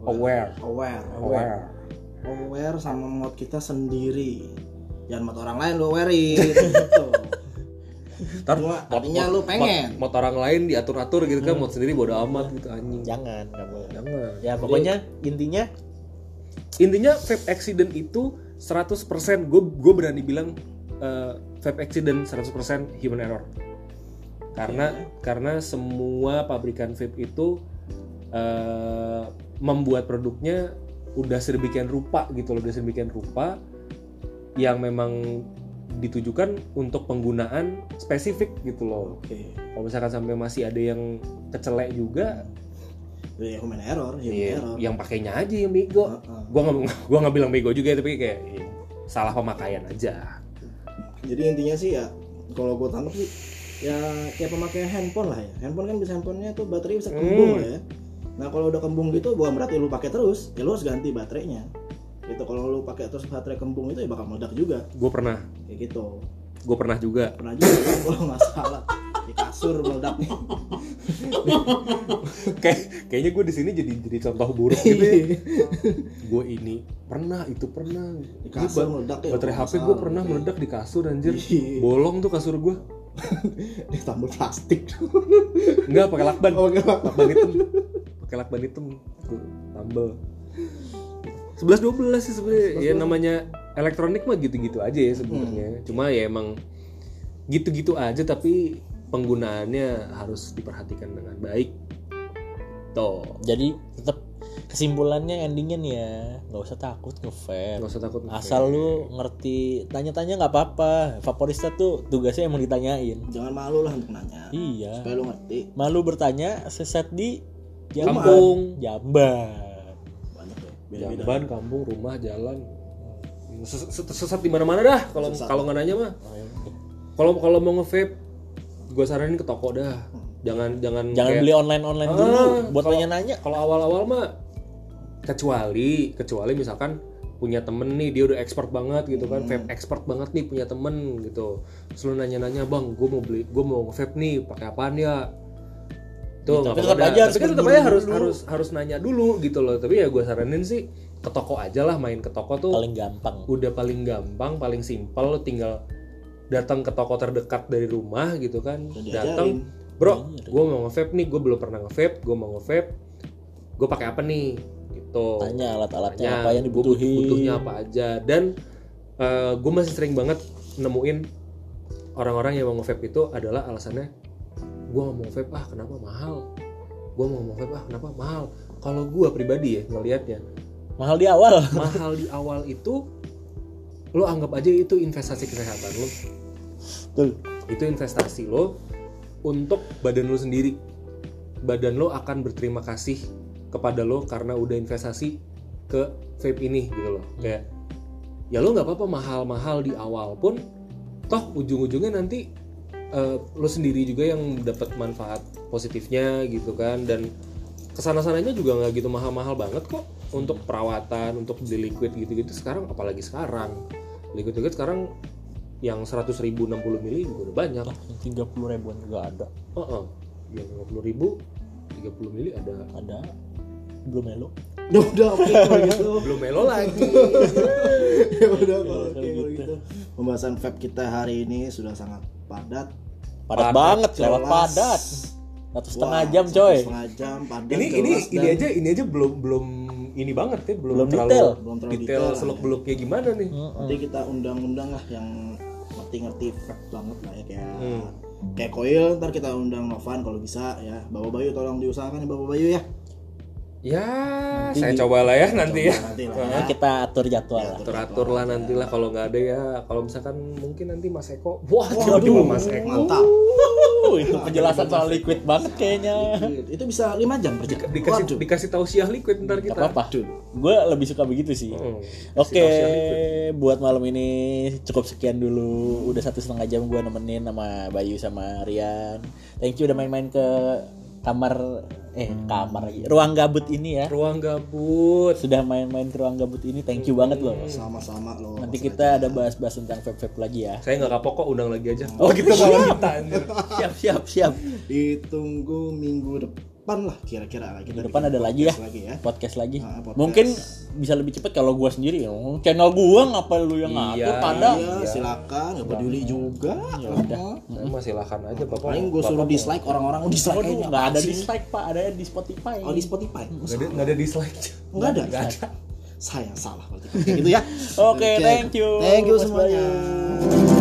aware, aware, aware. aware sama mood kita sendiri. Jangan mood orang lain lu awarein gitu. Ntar Cuma tadinya lu pengen. Mod orang lain diatur-atur gitu kan, mod sendiri bodo amat gitu anjing. Jangan, nggak boleh. Jangan. Ya pokoknya intinya Intinya vape accident itu seratus persen gue gue berani bilang uh, vape accident seratus persen human error. Karena Iya. karena semua pabrikan vape itu uh, membuat produknya udah sedemikian rupa gitu loh, udah sedemikian rupa yang memang ditujukan untuk penggunaan spesifik gitu loh. Oke. Kalau misalkan sampai masih ada yang kecelek juga, Ya human error, human ya, error. yang pakainya aja yang bego. Heeh. Gua nggak gua nggak bilang bego juga tapi kayak ya, salah pemakaian aja. Jadi intinya sih ya kalau gue tangkap sih ya kayak pemakaian handphone lah ya. Handphone kan bisa handphonenya tuh baterai bisa kembung Hmm. lah ya. Nah kalau udah kembung gitu bukan berarti lu pakai terus, ya lu harus ganti baterainya. Gitu kalau lu pakai terus baterai kembung itu ya bakal meledak juga. Gue pernah, Kayak gitu. gue pernah juga. Pernah juga kan kalau nggak salah di kasur meledaknya. Kayak kayaknya gue di sini jadi jadi contoh buruk gitu ya. Gue ini pernah, itu pernah. Di Ini kasur ba- meledak ya. baterai H P kalau gue nggak pernah salah. meledak di kasur anjir. Iya. Bolong tuh kasur gue. Ditambal plastik. Enggak pakai lakban. Oh, pakai lakban. Lakban hitam. Pakai lakban hitam. Tuh, tambal. sebelas dua belas sih sebenarnya. Ya namanya elektronik mah gitu-gitu aja ya sebenarnya. Hmm. Cuma ya emang gitu-gitu aja tapi penggunaannya harus diperhatikan dengan baik. Tuh. jadi tetap kesimpulannya endingnya nih ya, nggak usah takut nge-vape. Nggak usah takut nge-vape. Asal lu ngerti, tanya-tanya nggak apa-apa. Vaporista tuh tugasnya emang ditanyain. Jangan malu lah untuk nanya. Iya. Supaya lu ngerti. Malu bertanya sesat di Jamban. Kampung. Jamban. Banyak ya. Beda-beda. Jamban, kampung, rumah, jalan. Ses- ses- Sesat di mana-mana dah kalau Sesat. kalau nggak nanya mah. Oh, ya udah. Kalau kalau mau nge-vape gue saranin ke toko dah. Jangan jangan Jangan kayak- beli online-online Ah, dulu buat kalau- nanya-nanya. Kalau awal-awal mah kecuali kecuali misalkan punya temen nih dia udah expert banget gitu kan, vape expert banget nih punya temen gitu. Terus lu nanya-nanya, "Bang, gue mau beli, gue mau nge-vape nih, pakai apaan ya?" Tuh, Tapi nggak tetap apa-apa aja dah. harus Tapi kan tetap berburu aja harus dulu. harus harus nanya dulu gitu loh. Tapi ya gue saranin sih ke toko aja lah, main ke toko tuh Paling gampang. udah paling gampang, paling simpel. Lo tinggal datang ke toko terdekat dari rumah gitu kan, Udah datang, diajarin. bro, Diajarin. gue mau nge-vape nih, gue belum pernah nge-vape, gue mau nge-vape, gue pakai apa nih, gitu. Tanya alat-alatnya Tanya, apa yang gua butuh- dibutuhin. butuhnya apa aja. Dan gue masih sering banget nemuin orang-orang yang mau nge-vape itu adalah alasannya, gue nggak mau nge-vape, ah kenapa mahal, gue mau nge-vape, ah kenapa mahal. Kalau gue pribadi ya ngelihatnya, Mahal di awal. mahal di awal itu lo anggap aja itu investasi kesehatan lo, Betul. itu investasi lo untuk badan lo sendiri. Badan lo akan berterima kasih kepada lo karena udah investasi ke vape ini gitu loh. Kayak ya lo nggak apa-apa mahal-mahal di awal pun, toh ujung-ujungnya nanti eh, lo sendiri juga yang dapat manfaat positifnya gitu kan. Dan kesana-sananya juga nggak gitu mahal-mahal banget kok untuk perawatan, untuk beli liquid gitu-gitu sekarang. Apalagi sekarang liquid-liquid sekarang yang seratus ribu enam puluh mili juga udah banyak. tiga puluh ribuan juga ada. Heeh. Yang lima puluh ribu tiga puluh mili ada. Ada. Belum melo. Udah, udah oke kalau gitu. Belum melo lagi. Ya udah kalau kalau oke kalau gitu. gitu. Pembahasan vape kita hari ini sudah sangat padat. Padat, Padat, banget, lewat jelas. padat. Satu setengah Wah, jam satu coy. Setengah jam padat. ini ini jelas, ini dan aja ini aja belum belum ini banget ya, belum, Belum terlalu detail. Belum terlalu detail detail lah, seluk ya. beluknya gimana nih. Nanti kita undang-undang lah yang ngerti-ngerti vape banget lah ya kayak Hmm. kayak Koil. Ntar kita undang Novan kalau bisa ya. Bapak Bayu tolong diusahakan ya Bapak Bayu ya. Ya, Nanti saya di- coba lah ya nanti ya. Coba nanti lah ya. Nah, kita atur jadwal Ya, lah. atur. Teratur lah nanti lah, kalau nggak ada ya. Kalau misalkan mungkin nanti Mas Eko. Wah, Waduh, tiba-tiba Mas Eko. mantap. Uh, itu penjelasan soal liquid banget kayaknya. Itu bisa lima jam per jam. Dikasih Waduh. dikasih tausiah liquid ntar Gak kita. apa-apa. Gue lebih suka begitu sih. Hmm, Oke, kasih tausiah liquid. buat malam ini cukup sekian dulu. Udah satu setengah jam gue nemenin sama Bayu sama Rian. Thank you udah main-main ke kamar eh kamar lagi. Ruang gabut ini ya. Ruang gabut. Sudah main-main ke ruang gabut ini. Thank you banget loh. Sama-sama loh. Nanti kita ada bahas-bahas tentang vape-vape lagi ya. Saya nggak kapok kok, undang lagi aja. Oh gitu kalau kita anjir. Siap, siap, siap. Ditunggu minggu depan. depan lah kira-kira kita Minggu depan bikin ada lagi ya. podcast lagi ya. Podcast lagi. Ah, podcast. Mungkin bisa lebih cepat kalau gua sendiri ya. Channel gua ngapa lu yang Iya, ngatur pada. Iya, silakan, nggak peduli juga. Ya udah. Emang silakan aja bapak. Paling gue suruh Bapak dislike orang-orang, oh dislike Waduh, kayaknya nggak ada apaan sih? dislike Pak, ada di Spotify. Oh di Spotify. mau- nggak ada nggak ada dislike. Enggak ada. Nggak ada. Saya yang salah berarti. Gitu ya. Oke, thank you. Thank you Mas semuanya. Bayu.